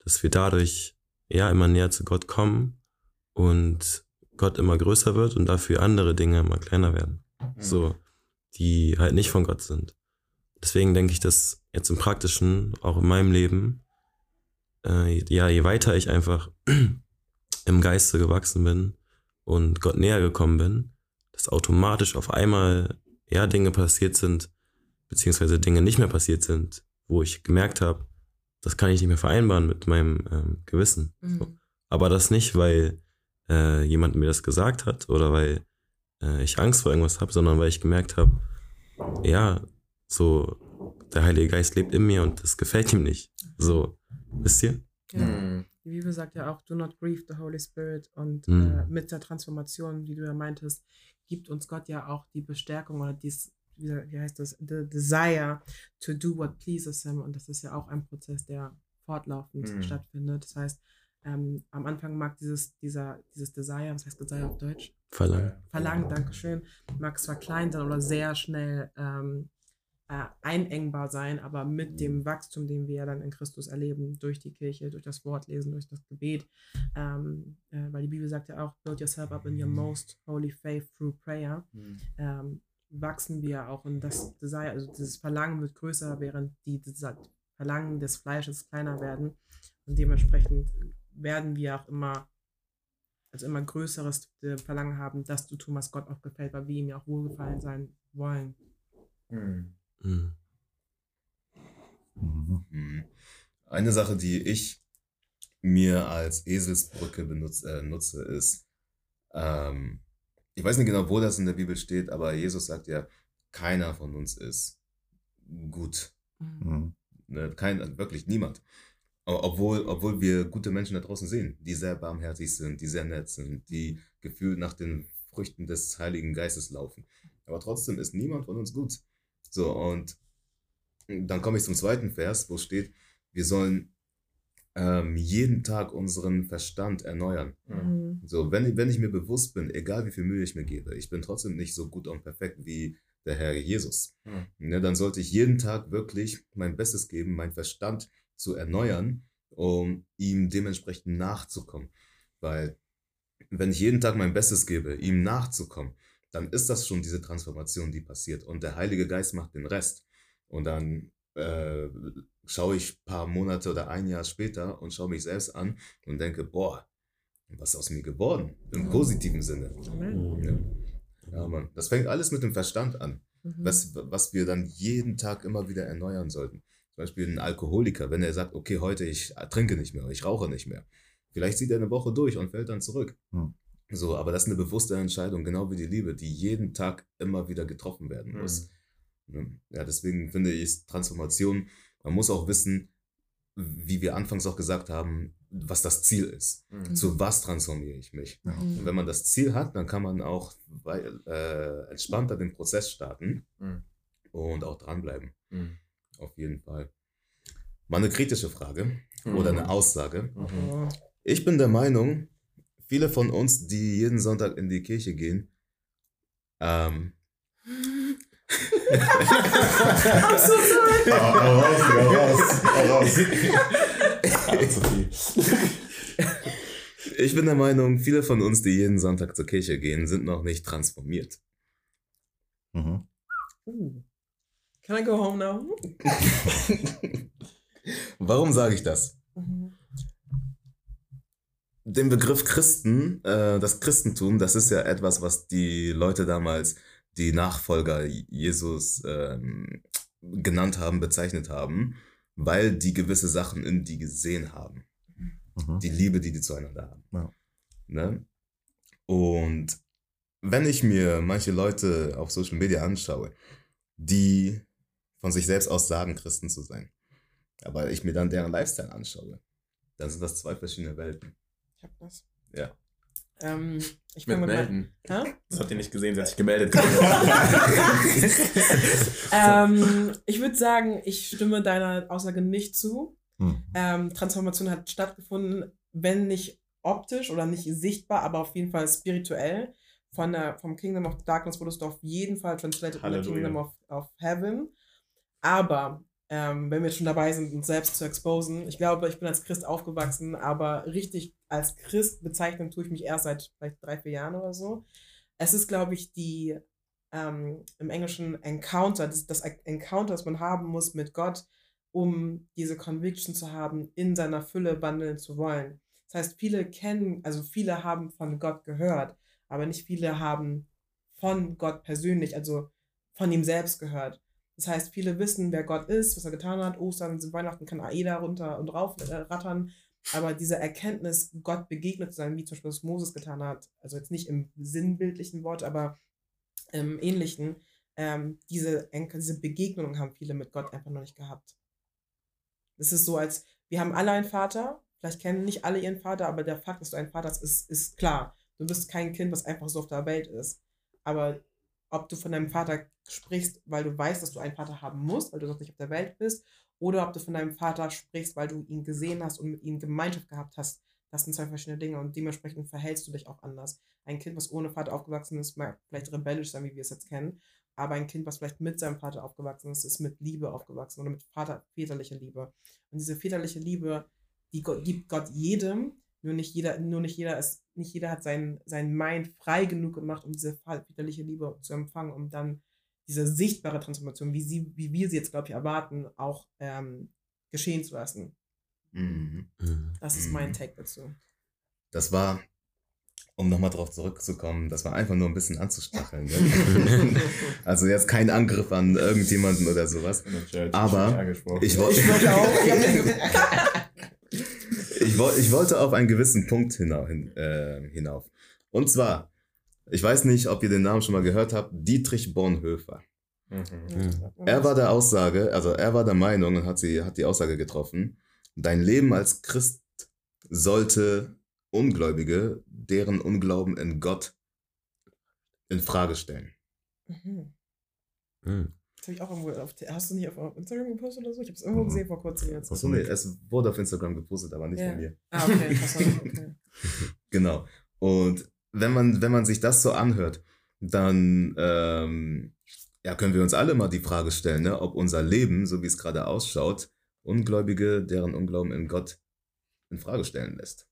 dass wir dadurch ja immer näher zu Gott kommen und Gott immer größer wird und dafür andere Dinge immer kleiner werden. Mhm. So, die halt nicht von Gott sind. Deswegen denke ich, dass jetzt im Praktischen, auch in meinem Leben, äh, ja, je weiter ich einfach im Geiste gewachsen bin und Gott näher gekommen bin, dass automatisch auf einmal ja Dinge passiert sind, beziehungsweise Dinge nicht mehr passiert sind, wo ich gemerkt habe, das kann ich nicht mehr vereinbaren mit meinem ähm, Gewissen. Mhm. So. Aber das nicht, weil äh, jemand mir das gesagt hat oder weil äh, ich Angst vor irgendwas habe, sondern weil ich gemerkt habe, ja, so der Heilige Geist lebt in mir und das gefällt ihm nicht. So, wisst ihr? Ja. Mhm. Die Bibel sagt ja auch, do not grieve the Holy Spirit. Und Mhm. äh, mit der Transformation, die du ja meintest, gibt uns Gott ja auch die Bestärkung oder dies, wie, wie heißt das, the desire to do what pleases him. Und das ist ja auch ein Prozess, der fortlaufend Mhm. stattfindet. Das heißt, ähm, am Anfang mag dieses, dieser, dieses Desire, was heißt Desire auf Deutsch? Verlangen. Verlangen, Dankeschön, mag zwar klein sein oder sehr schnell ähm, äh, einengbar sein, aber mit dem Wachstum, den wir dann in Christus erleben, durch die Kirche, durch das Wortlesen, durch das Gebet, ähm, äh, weil die Bibel sagt ja auch, build yourself up in your most holy faith through prayer, Mhm. ähm, wachsen wir auch und das Desire, also dieses Verlangen wird größer, während die das Verlangen des Fleisches kleiner werden und dementsprechend werden wir auch immer also immer größeres Verlangen haben, das zu tun, was Gott auch gefällt, weil wir ihm ja auch wohlgefallen sein wollen. Mhm. Mhm. Mhm. Mhm. Eine Sache, die ich mir als Eselsbrücke benutze, äh, nutze, ist, ähm, ich weiß nicht genau, wo das in der Bibel steht, aber Jesus sagt ja, keiner von uns ist gut. Mhm. Ne? Kein, wirklich niemand. O- Obwohl, obwohl wir gute Menschen da draußen sehen, die sehr barmherzig sind, die sehr nett sind, die gefühlt nach den Früchten des Heiligen Geistes laufen. Aber trotzdem ist niemand von uns gut. So, und dann komme ich zum zweiten Vers, wo steht, wir sollen ähm, jeden Tag unseren Verstand erneuern. Mhm. So, wenn, wenn ich mir bewusst bin, egal wie viel Mühe ich mir gebe, ich bin trotzdem nicht so gut und perfekt wie der Herr Jesus. Mhm. Ne, dann sollte ich jeden Tag wirklich mein Bestes geben, meinen Verstand zu erneuern, um ihm dementsprechend nachzukommen. Weil wenn ich jeden Tag mein Bestes gebe, ihm nachzukommen, dann ist das schon diese Transformation, die passiert. Und der Heilige Geist macht den Rest. Und dann äh, schaue ich ein paar Monate oder ein Jahr später und schaue mich selbst an und denke, boah, was ist aus mir geworden? Im positiven Sinne. Amen. Ja, ja, Mann. Das fängt alles mit dem Verstand an, Mhm. was, was wir dann jeden Tag immer wieder erneuern sollten. Zum Beispiel ein Alkoholiker, wenn er sagt, okay, heute ich trinke nicht mehr, ich rauche nicht mehr. Vielleicht zieht er eine Woche durch und fällt dann zurück. Hm. So, aber das ist eine bewusste Entscheidung, genau wie die Liebe, die jeden Tag immer wieder getroffen werden Mhm. muss. Ja, deswegen finde ich Transformation, man muss auch wissen, wie wir anfangs auch gesagt haben, was das Ziel ist. Mhm. Zu was transformiere ich mich? Ja. Und wenn man das Ziel hat, dann kann man auch wei- äh, entspannter den Prozess starten Mhm. und auch dranbleiben. Mhm. Auf jeden Fall. Mal eine kritische Frage oder eine Aussage. Mhm. Oh. Ich bin der Meinung, viele von uns, die jeden Sonntag in die Kirche gehen, ähm, I'm so sorry. Hau hau raus, hau raus, hau raus. Ah, zu viel. ich bin der Meinung, viele von uns, die jeden Sonntag zur Kirche gehen, sind noch nicht transformiert. Mhm. Ooh. Can I go home now? Warum sage ich das? Mhm. Den Begriff Christen, äh, das Christentum, das ist ja etwas, was die Leute damals, die Nachfolger Jesus ähm, genannt haben, bezeichnet haben, weil die gewisse Sachen in die gesehen haben. Mhm. Die Liebe, die die zueinander haben. Ja. Ne? Und wenn ich mir manche Leute auf Social Media anschaue, die von sich selbst aus sagen, Christen zu sein, aber ich mir dann deren Lifestyle anschaue, dann sind das zwei verschiedene Welten. Ich hab das. Ja. Ähm, ich Mit fange mit melden. mein, Hä? Das habt ihr nicht gesehen, sie hat sich gemeldet. ähm, ich würde sagen, ich stimme deiner Aussage nicht zu. Mhm. Ähm, Transformation hat stattgefunden, wenn nicht optisch oder nicht sichtbar, aber auf jeden Fall spirituell. Von der, vom Kingdom of Darkness wurdest du auf jeden Fall translated in the Halleluja. Kingdom of, of Heaven. Aber ähm, wenn wir schon dabei sind, uns selbst zu exposen. Ich glaube, ich bin als Christ aufgewachsen, aber richtig als Christ bezeichnen tue ich mich erst seit vielleicht drei, vier Jahren oder so. Es ist, glaube ich, die ähm, im Englischen Encounter, das, das Encounter, das man haben muss mit Gott, um diese Conviction zu haben, in seiner Fülle wandeln zu wollen. Das heißt, viele kennen, also viele haben von Gott gehört, aber nicht viele haben von Gott persönlich, also von ihm selbst gehört. Das heißt, viele wissen, wer Gott ist, was er getan hat. Ostern und Weihnachten kann Aida runter und rauf äh, rattern. Aber diese Erkenntnis, Gott begegnet zu sein, wie zum Beispiel das Moses getan hat, also jetzt nicht im sinnbildlichen Wort, aber im ähnlichen, ähm, diese, diese Begegnung haben viele mit Gott einfach noch nicht gehabt. Es ist so, als wir haben alle einen Vater, vielleicht kennen nicht alle ihren Vater, aber der Fakt, dass du einen Vater hast, ist, ist klar. Du bist kein Kind, was einfach so auf der Welt ist. Aber ob du von deinem Vater sprichst, weil du weißt, dass du einen Vater haben musst, weil du noch nicht auf der Welt bist, oder ob du von deinem Vater sprichst, weil du ihn gesehen hast und mit ihm Gemeinschaft gehabt hast, das sind zwei verschiedene Dinge und dementsprechend verhältst du dich auch anders. Ein Kind, was ohne Vater aufgewachsen ist, mag vielleicht rebellisch sein, wie wir es jetzt kennen, aber ein Kind, was vielleicht mit seinem Vater aufgewachsen ist, ist mit Liebe aufgewachsen oder mit Vater, väterlicher Liebe. Und diese väterliche Liebe, die Gott, gibt Gott jedem, nur nicht jeder, nur nicht jeder ist, nicht jeder hat sein, sein Mind frei genug gemacht, um diese väterliche Liebe zu empfangen, um dann diese sichtbare Transformation, wie, sie, wie wir sie jetzt, glaube ich, erwarten, auch ähm, geschehen zu lassen. Mhm. Das ist mein Take dazu. Das war, um nochmal drauf zurückzukommen, das war einfach nur ein bisschen anzustacheln. Ne? Also jetzt kein Angriff an irgendjemanden oder sowas. Aber ich, wollte ich, wollte, ich wollte auf einen gewissen Punkt hinauf, äh, hinauf. Und zwar, ich weiß nicht, ob ihr den Namen schon mal gehört habt, Dietrich Bonhoeffer. Mhm. Er war der Aussage, also er war der Meinung und hat, sie, hat die Aussage getroffen, dein Leben als Christ sollte Ungläubige, deren Unglauben in Gott in Frage stellen. Mhm. Mhm. Das habe ich auch irgendwo auf, hast du nicht auf Instagram gepostet oder so? Ich habe es irgendwo gesehen vor kurzem jetzt. Achso, nee, es wurde auf Instagram gepostet, aber nicht ja. von mir. Ah, okay. okay. Genau. Und wenn man, wenn man sich das so anhört, dann ähm, ja, können wir uns alle mal die Frage stellen, ne, ob unser Leben, so wie es gerade ausschaut, Ungläubige, deren Unglauben in Gott in Frage stellen lässt.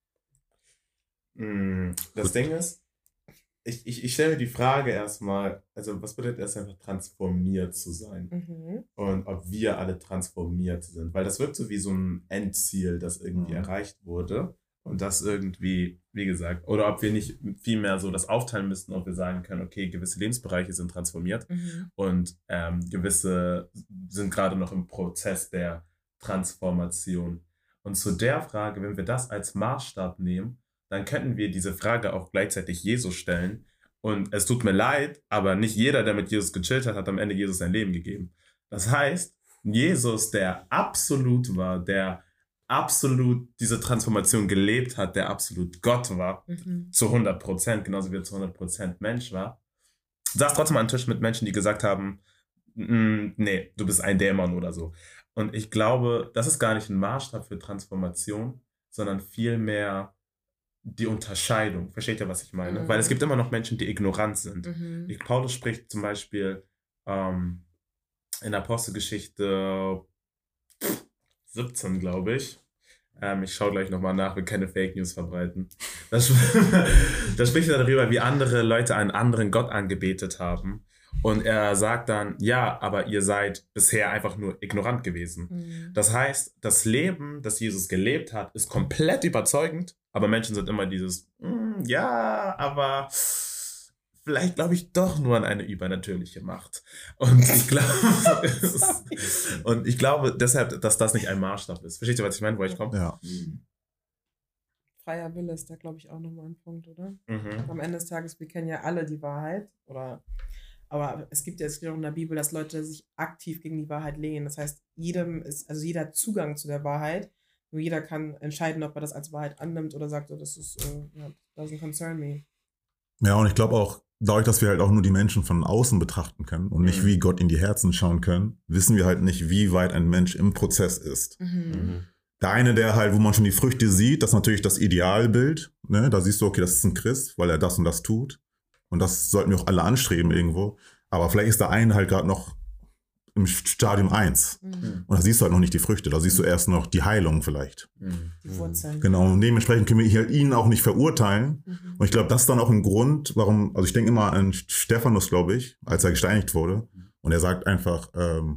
Das Ding ist, ich, ich, ich stelle mir die Frage erstmal, also was bedeutet es einfach transformiert zu sein? Mhm. Und ob wir alle transformiert sind, weil das wirkt so wie so ein Endziel, das irgendwie mhm. erreicht wurde und das irgendwie, wie gesagt, oder ob wir nicht vielmehr so das aufteilen müssten, ob wir sagen können, okay, gewisse Lebensbereiche sind transformiert Mhm. und ähm, gewisse sind gerade noch im Prozess der Transformation. Und zu der Frage, wenn wir das als Maßstab nehmen, dann könnten wir diese Frage auch gleichzeitig Jesus stellen. Und es tut mir leid, aber nicht jeder, der mit Jesus gechillt hat, hat am Ende Jesus sein Leben gegeben. Das heißt, Jesus, der absolut war, der absolut diese Transformation gelebt hat, der absolut Gott war, Mhm. zu hundert Prozent, genauso wie er zu hundert Prozent Mensch war, saß trotzdem an Tisch mit Menschen, die gesagt haben, nee, du bist ein Dämon oder so. Und ich glaube, das ist gar nicht ein Maßstab für Transformation, sondern vielmehr die Unterscheidung. Versteht ihr, was ich meine? Mhm. Weil es gibt immer noch Menschen, die ignorant sind. Mhm. Ich, Paulus spricht zum Beispiel ähm, in der Apostelgeschichte siebzehn, glaube ich. Ähm, ich schaue gleich nochmal nach, wir keine Fake News verbreiten. Da, da spricht er darüber, wie andere Leute einen anderen Gott angebetet haben. Und er sagt dann, ja, aber ihr seid bisher einfach nur ignorant gewesen. Mhm. Das heißt, das Leben, das Jesus gelebt hat, ist komplett überzeugend, aber Menschen sind immer dieses, mm, ja, aber vielleicht glaube ich doch nur an eine übernatürliche Macht. Und ich glaube, und ich glaube deshalb, dass das nicht ein Maßstab ist. Versteht ihr, was ich meine, wo ich komme? Ja. Freier Wille ist da, glaube ich, auch nochmal ein Punkt, oder? Mhm. Am Ende des Tages, wir kennen ja alle die Wahrheit, oder... Aber es gibt ja jetzt auch in der Bibel, dass Leute sich aktiv gegen die Wahrheit lehnen. Das heißt, jedem ist, also jeder hat Zugang zu der Wahrheit. Nur jeder kann entscheiden, ob er das als Wahrheit annimmt oder sagt, oh, das ist, uh, yeah, doesn't concern me. Ja, und ich glaube auch, dadurch, dass wir halt auch nur die Menschen von außen betrachten können und nicht Mhm. wie Gott in die Herzen schauen können, wissen wir halt nicht, wie weit ein Mensch im Prozess ist. Mhm. Der eine, der halt, wo man schon die Früchte sieht, das ist natürlich das Idealbild. Ne? Da siehst du, okay, das ist ein Christ, weil er das und das tut. Und das sollten wir auch alle anstreben irgendwo. Aber vielleicht ist der eine halt gerade noch im Stadium eins. Mhm. Und da siehst du halt noch nicht die Früchte, da siehst du erst noch die Heilung vielleicht. Mhm. Die Wurzeln. Genau, und dementsprechend können wir halt ihn auch nicht verurteilen. Mhm. Und ich glaube, das ist dann auch ein Grund, warum, also ich denke immer an Stephanus, glaube ich, als er gesteinigt wurde. Und er sagt einfach, ähm,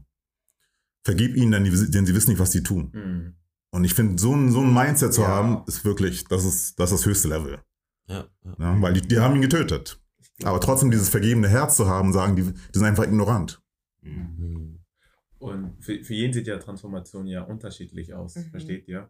vergib ihnen, denn, die, denn sie wissen nicht, was sie tun. Mhm. Und ich finde, so ein, so ein Mindset zu Ja. haben, ist wirklich, das ist das, ist das höchste Level. Ja, ja. Ja, weil die, die haben ihn getötet. Aber trotzdem dieses vergebene Herz zu haben, sagen, die, die sind einfach ignorant. Mhm. Und für, für jeden sieht ja Transformation ja unterschiedlich aus, Mhm. versteht ihr?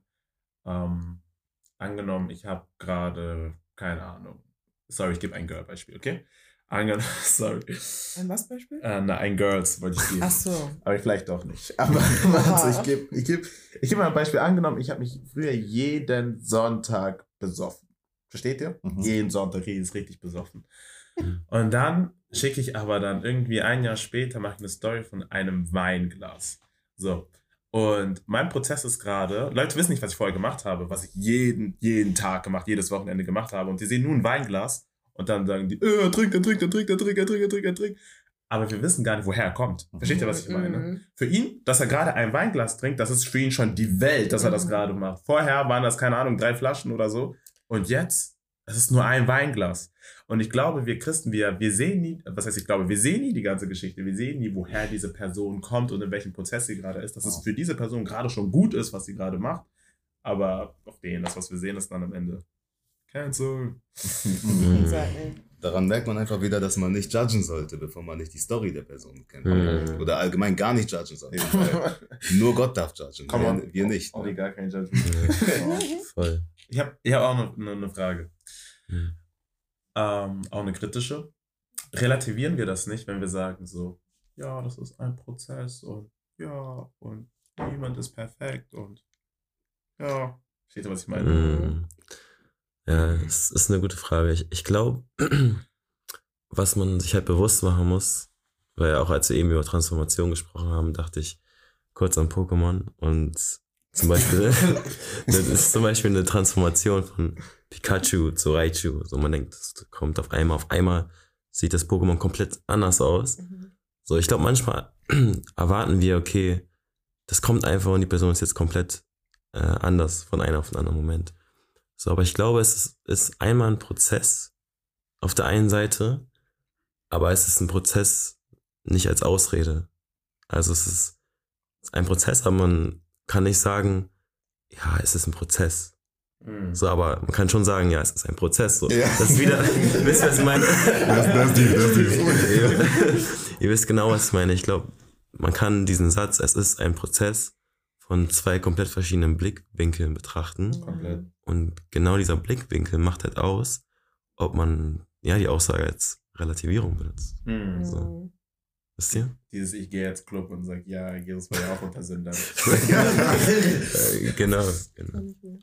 Ähm, angenommen, ich habe gerade, keine Ahnung, sorry, ich gebe ein Girl-Beispiel, okay? Angenommen, sorry. Ein was Beispiel? Äh, na, ein Girls wollte ich geben. Ach so. Aber vielleicht doch nicht. Aber warte, ich gebe ich geb, ich geb mal ein Beispiel. Angenommen, ich habe mich früher jeden Sonntag besoffen. Versteht ihr? Mhm. Jeden Sonntag ist richtig besoffen. Mhm. Und dann schicke ich aber dann irgendwie ein Jahr später, mache ich eine Story von einem Weinglas. So. Und mein Prozess ist gerade, Leute wissen nicht, was ich vorher gemacht habe, was ich jeden, jeden Tag gemacht, jedes Wochenende gemacht habe. Und die sehen nur ein Weinglas und dann sagen die, äh, trink, er trinkt, er trinkt, er trinkt, er trinkt, er trinkt, er trinkt. Aber wir wissen gar nicht, woher er kommt. Versteht ihr, was ich meine? Mhm. Für ihn, dass er gerade ein Weinglas trinkt, das ist für ihn schon die Welt, dass er das Mhm. gerade macht. Vorher waren das, keine Ahnung, drei Flaschen oder so. Und jetzt, es ist nur ein Weinglas. Und ich glaube, wir Christen, wir, wir sehen nie, was heißt ich glaube, wir sehen nie die ganze Geschichte. Wir sehen nie, woher diese Person kommt und in welchem Prozess sie gerade ist. Dass es für diese Person gerade schon gut ist, was sie gerade macht. Aber auf denen, das, was wir sehen, ist dann am Ende Cancel. Mhm. Exactly. Daran merkt man einfach wieder, dass man nicht judgen sollte, bevor man nicht die Story der Person kennt. Mhm. Oder allgemein gar nicht judgen sollte. Weil nur Gott darf judgen, Come on. wir, wir nicht. Auch Ne? egal, kein Judgment. Ja, voll. Ich habe ich hab auch noch eine, eine Frage. Mhm. Ähm, auch eine kritische. Relativieren wir das nicht, wenn wir sagen so, ja, das ist ein Prozess und ja, und niemand ist perfekt und ja, versteht ihr, was ich meine? Mhm. Ja, es ist eine gute Frage. Ich, ich glaube, was man sich halt bewusst machen muss, weil auch als wir eben über Transformation gesprochen haben, dachte ich kurz an Pokémon und zum Beispiel, das ist zum Beispiel eine Transformation von Pikachu zu Raichu. So, man denkt, das kommt auf einmal, auf einmal sieht das Pokémon komplett anders aus. Mhm. So, ich glaube, manchmal erwarten wir, okay, das kommt einfach und die Person ist jetzt komplett äh, anders von einem auf den anderen Moment. So, aber ich glaube, es ist, ist einmal ein Prozess auf der einen Seite, aber es ist ein Prozess nicht als Ausrede. Also es ist ein Prozess, aber man kann nicht sagen, ja, es ist ein Prozess. Mhm. So, aber man kann schon sagen, ja, es ist ein Prozess. So. Ja. Das ist wieder, wisst ihr, was ich meine? Das, das ist die, das ist die. ihr, ihr wisst genau, was ich meine. Ich glaube, man kann diesen Satz, es ist ein Prozess, von zwei komplett verschiedenen Blickwinkeln betrachten. Komplett. Und genau dieser Blickwinkel macht halt aus, ob man ja die Aussage als Relativierung benutzt. Mhm. So. Wisst ihr? Dieses Ich gehe jetzt Club und sag, ja, Jesus war ja auch unter Sündern. Äh, genau, genau.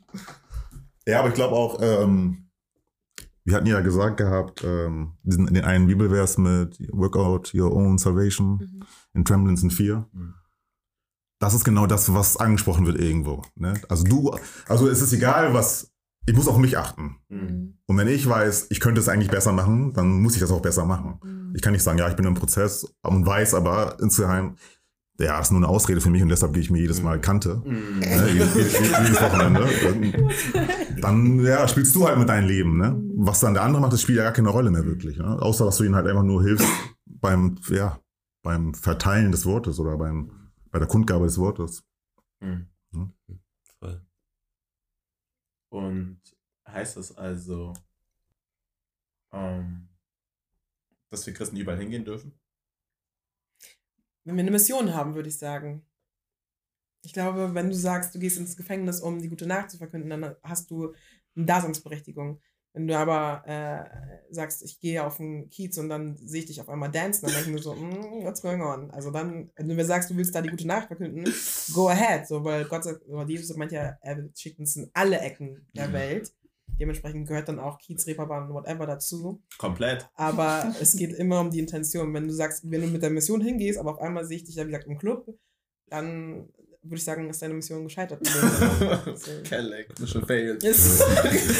Ja, aber ich glaube auch, ähm, wir hatten ja gesagt gehabt, ähm, diesen, den einen Bibelvers mit Work out your own salvation Mhm. in Tremblance in Fear. Mhm. Das ist genau das, was angesprochen wird irgendwo. Ne? Also du, also es ist egal, was, ich muss auf mich achten. Mhm. Und wenn ich weiß, ich könnte es eigentlich besser machen, dann muss ich das auch besser machen. Mhm. Ich kann nicht sagen, ja, ich bin im Prozess und weiß aber insgeheim, ja, das ist nur eine Ausrede für mich und deshalb gehe ich mir jedes Mal Kante. Mhm. Ne, jedes, jedes, jedes Wochenende. Dann ja, spielst du halt mit deinem Leben. Ne? Was dann der andere macht, das spielt ja gar keine Rolle mehr wirklich. Ne? Außer, dass du ihnen halt einfach nur hilfst beim, ja, beim Verteilen des Wortes oder beim, bei der Kundgabe des Wortes. Mhm. Mhm. Voll. Und heißt das also, ähm, dass wir Christen überall hingehen dürfen? Wenn wir eine Mission haben, würde ich sagen. Ich glaube, wenn du sagst, du gehst ins Gefängnis, um die gute Nachricht zu verkünden, dann hast du eine Daseinsberechtigung. Wenn du aber äh, sagst, ich gehe auf den Kiez und dann sehe ich dich auf einmal dancen, dann denke ich mir so, mm, what's going on? Also dann, wenn du mir sagst, du willst da die gute Nachricht verkünden, go ahead. So, weil Gott sagt, oder Jesus meint ja, er schickt uns in alle Ecken der Mhm. Welt. Dementsprechend gehört dann auch Kiez, Reeperbahn und whatever dazu. Komplett. Aber es geht immer um die Intention. Wenn du sagst, wenn du mit der Mission hingehst, aber auf einmal sehe ich dich ja, wie gesagt, im Club, dann würde ich sagen, ist deine Mission gescheitert. Kelleck, Mission failed. It's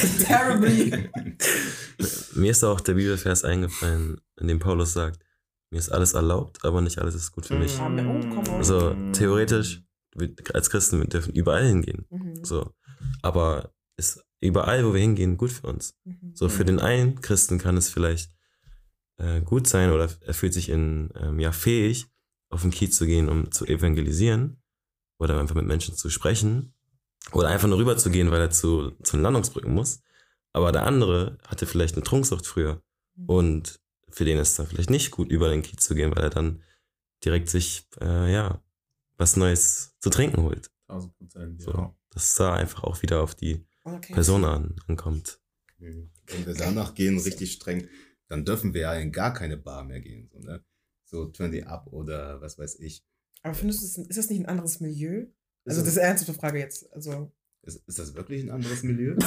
terribly. Mir ist auch der Bibelvers eingefallen, in dem Paulus sagt, mir ist alles erlaubt, aber nicht alles ist gut für mich. Ah, oh, komm on. Also theoretisch, wir, als Christen, wir dürfen überall hingehen. Mhm. So. Aber ist überall, wo wir hingehen, gut für uns. Mhm. So, für den einen Christen kann es vielleicht äh, gut sein oder er fühlt sich in, ähm, ja, fähig, auf den Kiez zu gehen, um zu evangelisieren oder einfach mit Menschen zu sprechen oder einfach nur rüber zu gehen, weil er zu, zu den Landungsbrücken muss. Aber der andere hatte vielleicht eine Trunksucht früher und für den ist es dann vielleicht nicht gut, über den Kiez zu gehen, weil er dann direkt sich, äh, ja, was Neues zu trinken holt. tausend Prozent, ja. So, dass es da einfach auch wieder auf die Okay. Person an, ankommt. Wenn wir danach gehen, richtig streng, dann dürfen wir ja in gar keine Bar mehr gehen. So, ne? So zwanzig Up oder was weiß ich. Aber findest du, das, ist das nicht ein anderes Milieu? Also Ist das ist eine ernsthafte Frage jetzt. Also Ist, ist das wirklich ein anderes Milieu?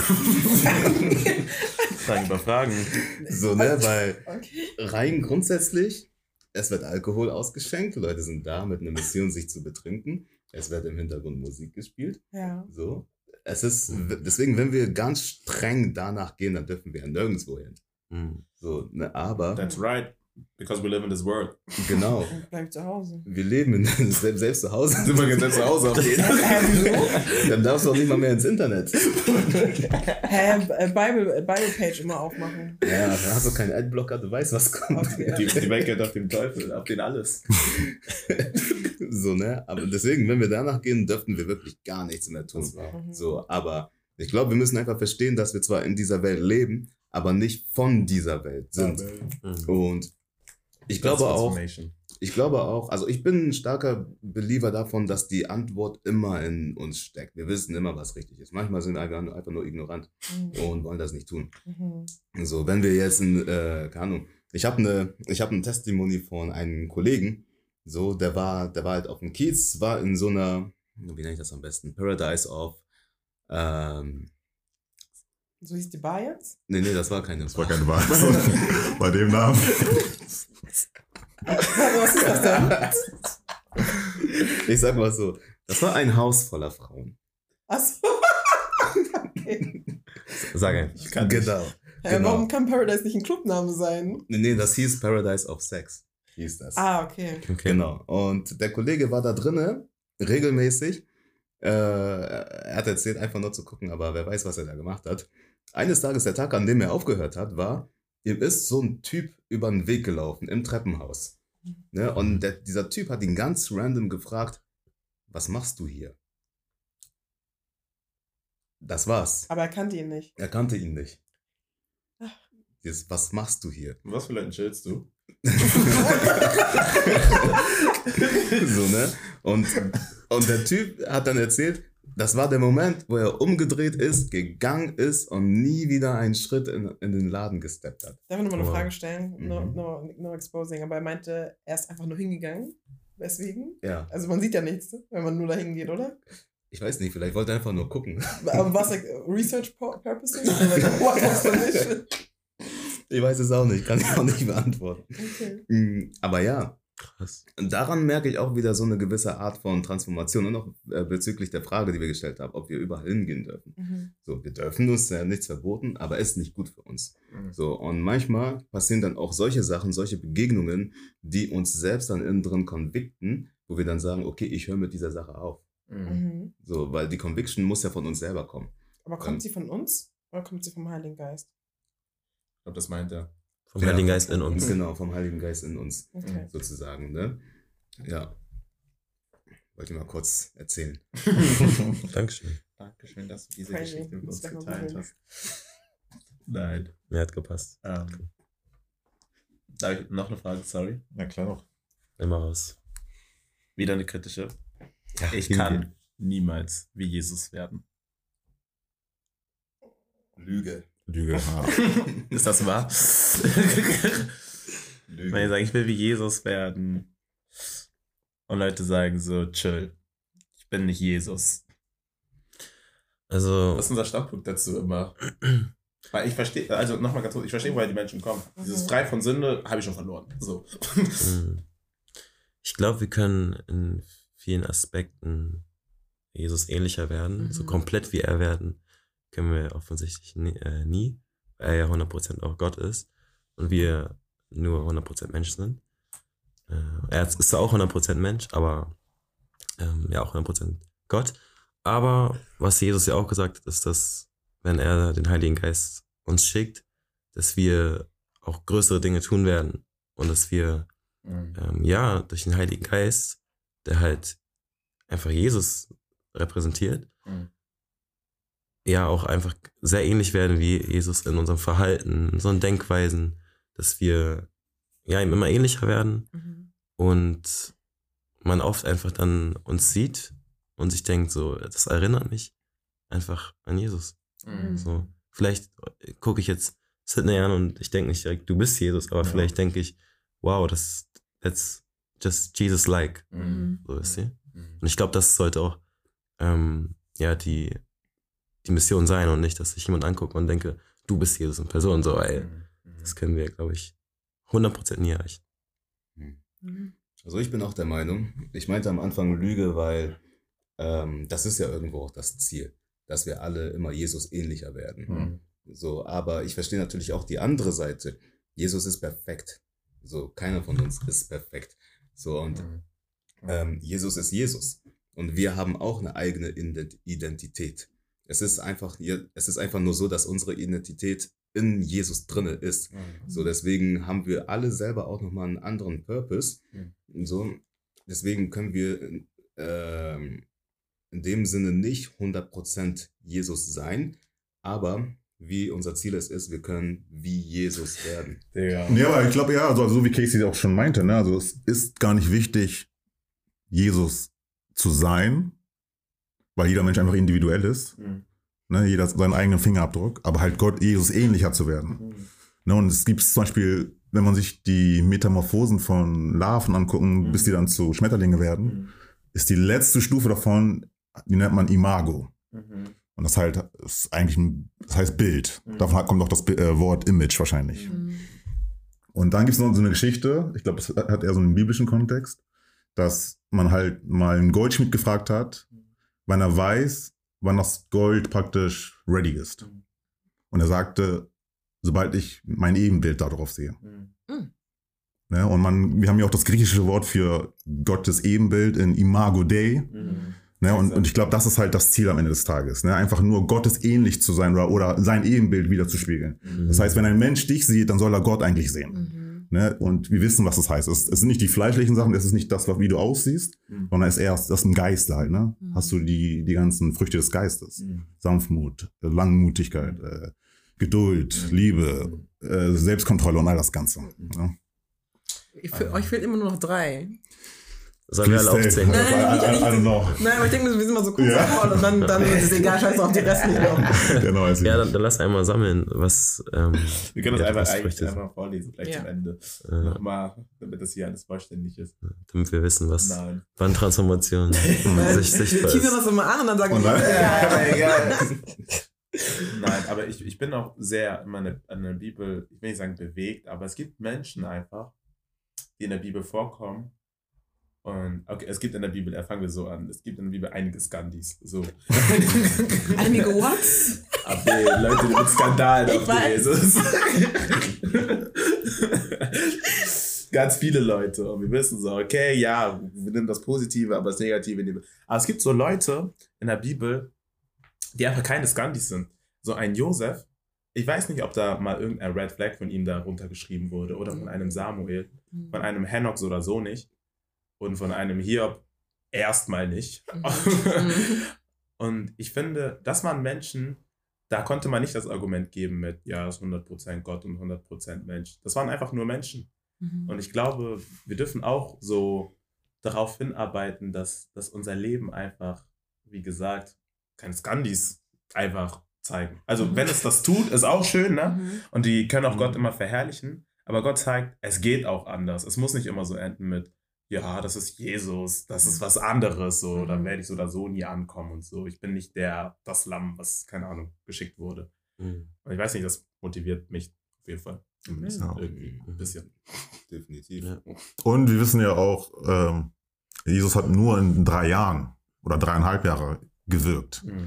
Fragen über Fragen. So, ne, weil okay. rein grundsätzlich, es wird Alkohol ausgeschenkt, Leute sind da mit einer Mission, sich zu betrinken. Es wird im Hintergrund Musik gespielt. Ja. So. Es ist, deswegen, wenn wir ganz streng danach gehen, dann dürfen wir ja nirgendwo hin. Mhm. So, ne, aber, That's right, because we live in this world. genau, Und bleib zu Hause. wir leben in, selbst, selbst zu Hause. Sind wir jetzt zu Hause auf jeden Fall. Dann darfst du auch nicht mal mehr ins Internet. Hä, äh, Bible, äh, Bible-Page immer aufmachen. Ja, dann hast du keinen Adblocker, du weißt, was kommt. Okay. Die, die Welt geht auf den Teufel, auf den alles. So, ne? Aber deswegen, wenn wir danach gehen, dürften wir wirklich gar nichts mehr tun. Das war. Mhm. So, aber ich glaube, wir müssen einfach verstehen, dass wir zwar in dieser Welt leben, aber nicht von dieser Welt sind. Mhm. Und ich glaube auch, Transformation. ich glaube auch, also ich bin ein starker Believer davon, dass die Antwort immer in uns steckt. Wir wissen immer, was richtig ist. Manchmal sind wir einfach nur, einfach nur ignorant Mhm. und wollen das nicht tun. Mhm. So, wenn wir jetzt ein, äh, keine Ahnung, ich habe eine, ich habe ein Testimony von einem Kollegen, so, der war, der war halt auf dem Kiez, war in so einer, wie nenne ich das am besten, Paradise of, ähm, So hieß die Bar jetzt? nee, nee, das war keine, Das war keine Wahrheit. Bei dem Namen. Was ist das denn? Ich sag mal so, das war ein Haus voller Frauen. Achso. Okay. Sag einfach. Ich kann nicht. Genau. Hä, Genau. warum kann Paradise nicht ein Clubname sein? Nee, nee, das hieß Paradise of Sex, hieß das. Ah, okay. Okay. Genau. Und der Kollege war da drinne, regelmäßig. Äh, er hat erzählt, einfach nur zu gucken, aber wer weiß, was er da gemacht hat. Eines Tages, der Tag, an dem er aufgehört hat, war, ihm ist so ein Typ über den Weg gelaufen im Treppenhaus. Ne? Und der, dieser Typ hat ihn ganz random gefragt, was machst du hier? Das war's. Aber er kannte ihn nicht. Er kannte ihn nicht. Jetzt, was machst du hier? Was für Leuten chillst du? So, ne? Und, und der Typ hat dann erzählt, das war der Moment, wo er umgedreht ist, gegangen ist und nie wieder einen Schritt in, in den Laden gesteppt hat. Darf ich nochmal eine Wow. Frage stellen? No, Mhm. no, no exposing. Aber er meinte, er ist einfach nur hingegangen. Weswegen? Ja, Also man sieht ja nichts, wenn man nur da hingeht, oder? ich weiß nicht, vielleicht wollte er einfach nur gucken. Aber was, like, Research pur- purposes? Oder like, what explanation? Ich weiß es auch nicht, kann ich auch nicht beantworten. Okay. Mm, Aber ja, Krass. daran merke ich auch wieder so eine gewisse Art von Transformation und auch äh, bezüglich der Frage, die wir gestellt haben, ob wir überall hingehen dürfen. Mhm. So, wir dürfen uns ja nichts verboten, aber es ist nicht gut für uns. Mhm. So, und manchmal passieren dann auch solche Sachen, solche Begegnungen, die uns selbst dann innen drin convicten, wo wir dann sagen, okay, ich höre mit dieser Sache auf. Mhm. Mhm. So, weil die Conviction muss ja von uns selber kommen. Aber kommt Ähm. sie von uns oder kommt sie vom Heiligen Geist? Ich glaube, das meint er. Vom Ja. Heiligen Geist in uns. Genau, vom Heiligen Geist in uns, Okay. sozusagen, ne? Ja. Wollte ich mal kurz erzählen. Dankeschön. Dankeschön, dass du diese Crazy. Geschichte mit uns Das wär mal geteilt googeln. hast. Nein. Mir hat gepasst. Ähm, darf ich noch eine Frage? Sorry. Na klar noch. Immer raus. Wieder eine kritische. Ja, Ich kann niemals wie Jesus werden. Lüge. Lüge. Ja. Ist das wahr? Lüge. Wenn ich sage, ich will wie Jesus werden und Leute sagen so, chill, ich bin nicht Jesus. Also, Was ist unser Standpunkt dazu immer? Weil ich verstehe, also nochmal ganz kurz, ich verstehe, woher die Menschen kommen. Dieses Mhm. frei von Sünde habe ich schon verloren. So. mh, ich glaube, wir können in vielen Aspekten Jesus ähnlicher werden. So Mhm. komplett wie er werden können wir offensichtlich nie, äh, nie, weil er ja hundert Prozent auch Gott ist und wir nur hundert Prozent Mensch sind. Äh, er ist zwar auch hundert Prozent Mensch, aber ähm, ja auch hundert Prozent Gott. Aber was Jesus ja auch gesagt hat, ist, dass wenn er den Heiligen Geist uns schickt, dass wir auch größere Dinge tun werden und dass wir Mhm. ähm, ja durch den Heiligen Geist, der halt einfach Jesus repräsentiert, Mhm. ja auch einfach sehr ähnlich werden wie Jesus in unserem Verhalten, in unseren Denkweisen, dass wir ja ihm immer ähnlicher werden Mhm. und man oft einfach dann uns sieht und sich denkt, so, das erinnert mich einfach an Jesus. Mhm. So, vielleicht gucke ich jetzt Sydney an und ich denke nicht direkt, du bist Jesus, aber Ja. vielleicht denke ich, wow, das that's just Jesus-like. Mhm. So ist sie. Mhm. Und ich glaube, das sollte auch ähm, ja die, die Mission sein und nicht, dass sich jemand anguckt und denke, du bist Jesus in Person. So, ey, Mhm. das können wir, glaube ich, hundert Prozent nie erreichen. Mhm. Also ich bin auch der Meinung, ich meinte am Anfang Lüge, weil ähm, das ist ja irgendwo auch das Ziel, dass wir alle immer Jesus ähnlicher werden. Mhm. So, aber ich verstehe natürlich auch die andere Seite. Jesus ist perfekt. So, keiner von uns ist perfekt. So, und Mhm. ähm, Jesus ist Jesus. Und wir haben auch eine eigene Ident- Identität. Es ist einfach, hier- es ist einfach nur so, dass unsere Identität in Jesus drinne ist. Mhm. So, deswegen haben wir alle selber auch nochmal einen anderen Purpose. Mhm. So, deswegen können wir ähm, in dem Sinne nicht hundert Prozent Jesus sein, aber wie unser Ziel es ist, wir können wie Jesus werden. Digga. Ja, aber ich glaube, ja, also, so wie Casey auch schon meinte, ne, also es ist gar nicht wichtig, Jesus zu sein, weil jeder Mensch einfach individuell ist. Mhm. Ne, jeder hat seinen eigenen Fingerabdruck, aber halt Gott, Jesus ähnlicher zu werden. Mhm. Ne, und es gibt zum Beispiel, wenn man sich die Metamorphosen von Larven angucken, Mhm. bis die dann zu Schmetterlinge werden, Mhm. ist die letzte Stufe davon, die nennt man Imago. Mhm. Und das halt ist eigentlich ein, das heißt Bild. Mhm. Davon kommt auch das äh, Wort Image wahrscheinlich. Mhm. Und dann gibt es noch so eine Geschichte, ich glaube, das hat eher so einen biblischen Kontext, dass man halt mal einen Goldschmied gefragt hat, wann er weiß, wann das Gold praktisch ready ist. Mhm. Und er sagte, sobald ich mein Ebenbild darauf sehe. Mhm. Ne? Und man, wir haben ja auch das griechische Wort für Gottes Ebenbild in Imago Dei. Mhm. Ne? Und, und ich glaube, das ist halt das Ziel am Ende des Tages. Ne? Einfach nur Gottes ähnlich zu sein oder, oder sein Ebenbild wieder zu spiegeln. Mhm. Das heißt, wenn ein Mensch dich sieht, dann soll er Gott eigentlich sehen. Mhm. Ne? Und wir wissen, was das heißt. Es, es sind nicht die fleischlichen Sachen, es ist nicht das, wie du aussiehst, Mhm. sondern es ist erst das im Geiste halt. Ne? Mhm. Hast du die, die ganzen Früchte des Geistes. Mhm. Sanftmut, äh, Langmutigkeit, äh, Geduld, Liebe, äh, Selbstkontrolle und all das Ganze. Ne? Ich, für, euch fehlt immer nur noch drei. Sollen wir alle Please aufzählen? stay. Nein, nicht- I- I- I nicht- don't know. Nein, aber ich denke, wir sind mal so kurz Ja. davor und dann, dann ist es egal, scheiß auf die restlichen noch. Genau, also Ja, dann, dann lass einmal sammeln, was ähm, Wir können das ja, einfach, was eigentlich Früchte sind. einfach vorlesen, vielleicht Ja. zum Ende. Äh, Nochmal, damit das hier alles vollständig ist. damit wir wissen, was Nein. wann Transformation Weil sich wir sichtbar teasern ist. das immer an und dann sagen Und wir, dann- ja, aber egal. Nein, aber ich, ich bin auch sehr immer an der, an der Bibel, ich will nicht sagen bewegt, aber es gibt Menschen einfach, die in der Bibel vorkommen. Und okay, es gibt in der Bibel, äh, fangen wir so an, es gibt in der Bibel einige Skandis. So. einige What's? Aber die Leute mit Skandalen Ich auf weiß. Jesus. Ganz viele Leute. Und wir wissen so, okay, ja, wir nehmen das Positive, aber das Negative nehmen. Aber es gibt so Leute in der Bibel, die einfach keine Skandis sind. So ein Josef, ich weiß nicht, ob da mal irgendein Red Flag von ihm da runtergeschrieben wurde oder von einem Samuel, von einem Henoch oder so nicht und von einem Hiob erstmal nicht. Mhm. Und ich finde, das waren Menschen, da konnte man nicht das Argument geben mit, ja, es ist hundert Prozent Gott und hundert Prozent Mensch. Das waren einfach nur Menschen. Mhm. Und ich glaube, wir dürfen auch so darauf hinarbeiten, dass, dass unser Leben einfach, wie gesagt, keine Skandis einfach zeigen. Also Mhm. wenn es das tut, ist auch schön, ne? Mhm. Und die können auch Mhm. Gott immer verherrlichen. Aber Gott zeigt, es geht auch anders. Es muss nicht immer so enden mit, ja, das ist Jesus, das ist was anderes, so, da Mhm. werde ich so oder so nie ankommen und so. Ich bin nicht der, das Lamm, was, keine Ahnung, geschickt wurde. Mhm. Und ich weiß nicht, das motiviert mich auf jeden Fall. Zumindest Ja. irgendwie ein bisschen. Definitiv. Ja. Und wir wissen ja auch, ähm, Jesus hat nur in drei Jahren oder dreieinhalb Jahre gewirkt. Mhm.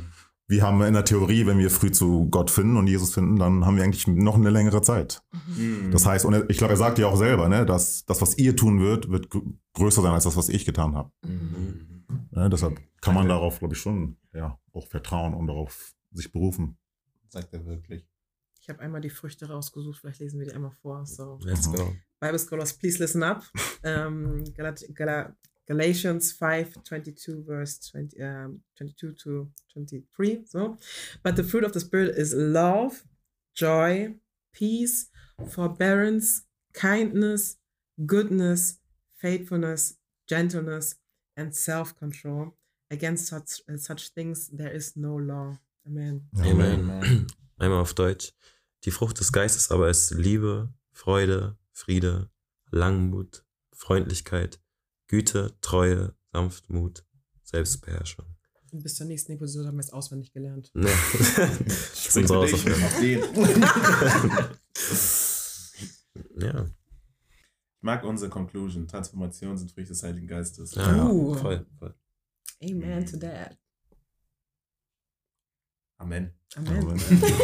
wir haben in der Theorie, wenn wir früh zu Gott finden und Jesus finden, dann haben wir eigentlich noch eine längere Zeit. Mhm. Das heißt, und ich glaube, er sagt ja auch selber, ne, dass das, was ihr tun wird, wird größer sein als das, was ich getan habe. Mhm. Ja, deshalb kann man darauf, glaube ich, schon ja, auch vertrauen und darauf sich berufen. Sagt er wirklich. Ich habe einmal die Früchte rausgesucht, vielleicht lesen wir die einmal vor. So. Let's go. Bible scholars, please listen up. Um, Galat Gal Galatians five twenty-two, verse twenty, um, twenty-two to twenty-three. So, but the fruit of the Spirit is love, joy, peace, forbearance, kindness, goodness, faithfulness, gentleness, and self-control. Against such, uh, such things there is no law. Amen. Amen. Amen. Einmal auf Deutsch. Die Frucht des Geistes aber ist Liebe, Freude, Friede, Langmut, Freundlichkeit, Güte, Treue, Sanftmut, Selbstbeherrschung. Und bis zur nächsten Episode haben wir es auswendig gelernt. Ja. Das ist unsere Hausaufgabe. Auf den. Ja. Ich mag unsere Conclusion. Transformation sind Früchte des Heiligen Geistes. Ja, ja. Uh. Voll, voll. Amen to that. Amen. Amen.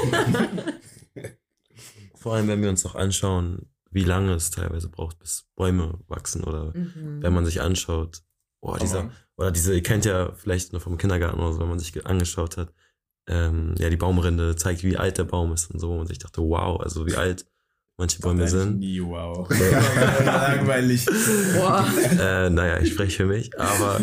Vor allem, wenn wir uns auch anschauen, wie lange es teilweise braucht, bis Bäume wachsen oder Mhm. wenn man sich anschaut, boah, dieser, oder diese, ihr kennt ja vielleicht noch vom Kindergarten oder so, wenn man sich ge- angeschaut hat, ähm, ja, die Baumrinde zeigt, wie alt der Baum ist und so. Und ich dachte, wow, also wie alt manche Bäume Eigentlich sind. Nie, wow. Langweilig. Boah. Äh, naja, ich spreche für mich, aber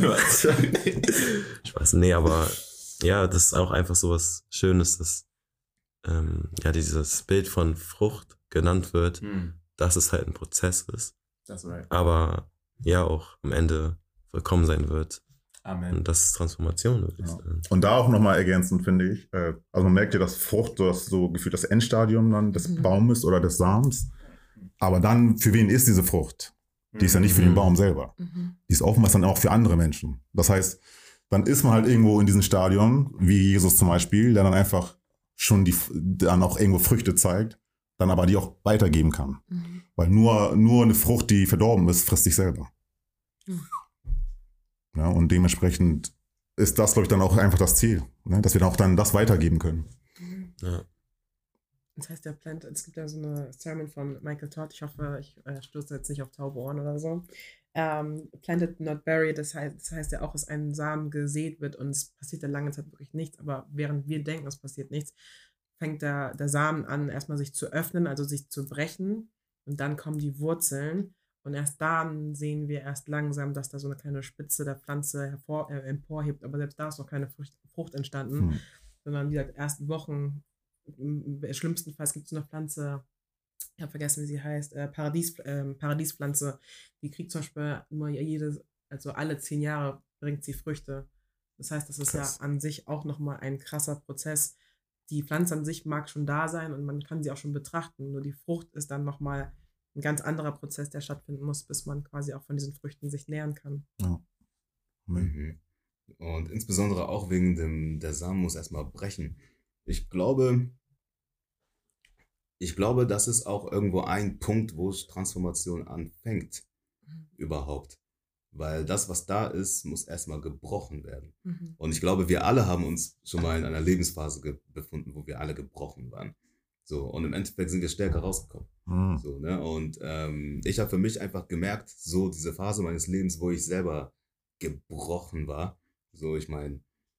Spaß, nee, aber ja, das ist auch einfach so was Schönes, dass ähm, ja dieses Bild von Frucht genannt wird, Hm, dass es halt ein Prozess ist, that's right. aber ja auch am Ende vollkommen sein wird. Amen. Und das ist Transformation, würde ich Ja. sagen. Und da auch nochmal ergänzend, finde ich, äh, also man merkt ja, dass Frucht das so gefühlt das Endstadium dann des Mhm. Baumes oder des Samens. Aber dann, für wen ist diese Frucht? Die ist ja nicht für den Mhm. Baum selber. Mhm. Die ist oftmals dann auch für andere Menschen. Das heißt, dann ist man halt irgendwo in diesem Stadium, wie Jesus zum Beispiel, der dann einfach schon die, dann auch irgendwo Früchte zeigt, dann aber die auch weitergeben kann. Mhm. Weil nur, nur eine Frucht, die verdorben ist, frisst sich selber. Mhm. Ja, und dementsprechend ist das, glaube ich, dann auch einfach das Ziel, ne? Dass wir dann auch dann das weitergeben können. Mhm. Ja. Das heißt, der Plant, es gibt ja so eine Sermon von Michael Todd, ich hoffe, ich äh, stoße jetzt nicht auf taube Ohren oder so. Ähm, planted not buried, das heißt, das heißt ja auch, dass ein Samen gesät wird und es passiert ja lange Zeit wirklich nichts, aber während wir denken, es passiert nichts, fängt der, der Samen an, erstmal sich zu öffnen, also sich zu brechen und dann kommen die Wurzeln und erst dann sehen wir erst langsam, dass da so eine kleine Spitze der Pflanze hervor, äh, emporhebt, aber selbst da ist noch keine Frucht, Frucht entstanden, Hm. sondern wie gesagt, erst Wochen, im schlimmstenfalls gibt es eine Pflanze, ich habe vergessen, wie sie heißt, äh, Paradies, ähm, Paradiespflanze, die kriegt zum Beispiel nur jedes, also alle zehn Jahre bringt sie Früchte. Das heißt, das ist Krass. ja an sich auch nochmal ein krasser Prozess. Die Pflanze an sich mag schon da sein und man kann sie auch schon betrachten, nur die Frucht ist dann nochmal ein ganz anderer Prozess, der stattfinden muss, bis man quasi auch von diesen Früchten sich nähern kann. Amen. Mhm. Und insbesondere auch wegen dem, der Samen muss erstmal brechen. Ich glaube, ich glaube, das ist auch irgendwo ein Punkt, wo Transformation anfängt, überhaupt. Weil das, was da ist, muss erstmal gebrochen werden. Mhm. Und ich glaube, wir alle haben uns schon mal in einer Lebensphase ge- befunden, wo wir alle gebrochen waren. So, und im Endeffekt sind wir stärker rausgekommen. Hm. So, ne? Und ähm, ich habe für mich einfach gemerkt, so diese Phase meines Lebens, wo ich selber gebrochen war. So, ich meine,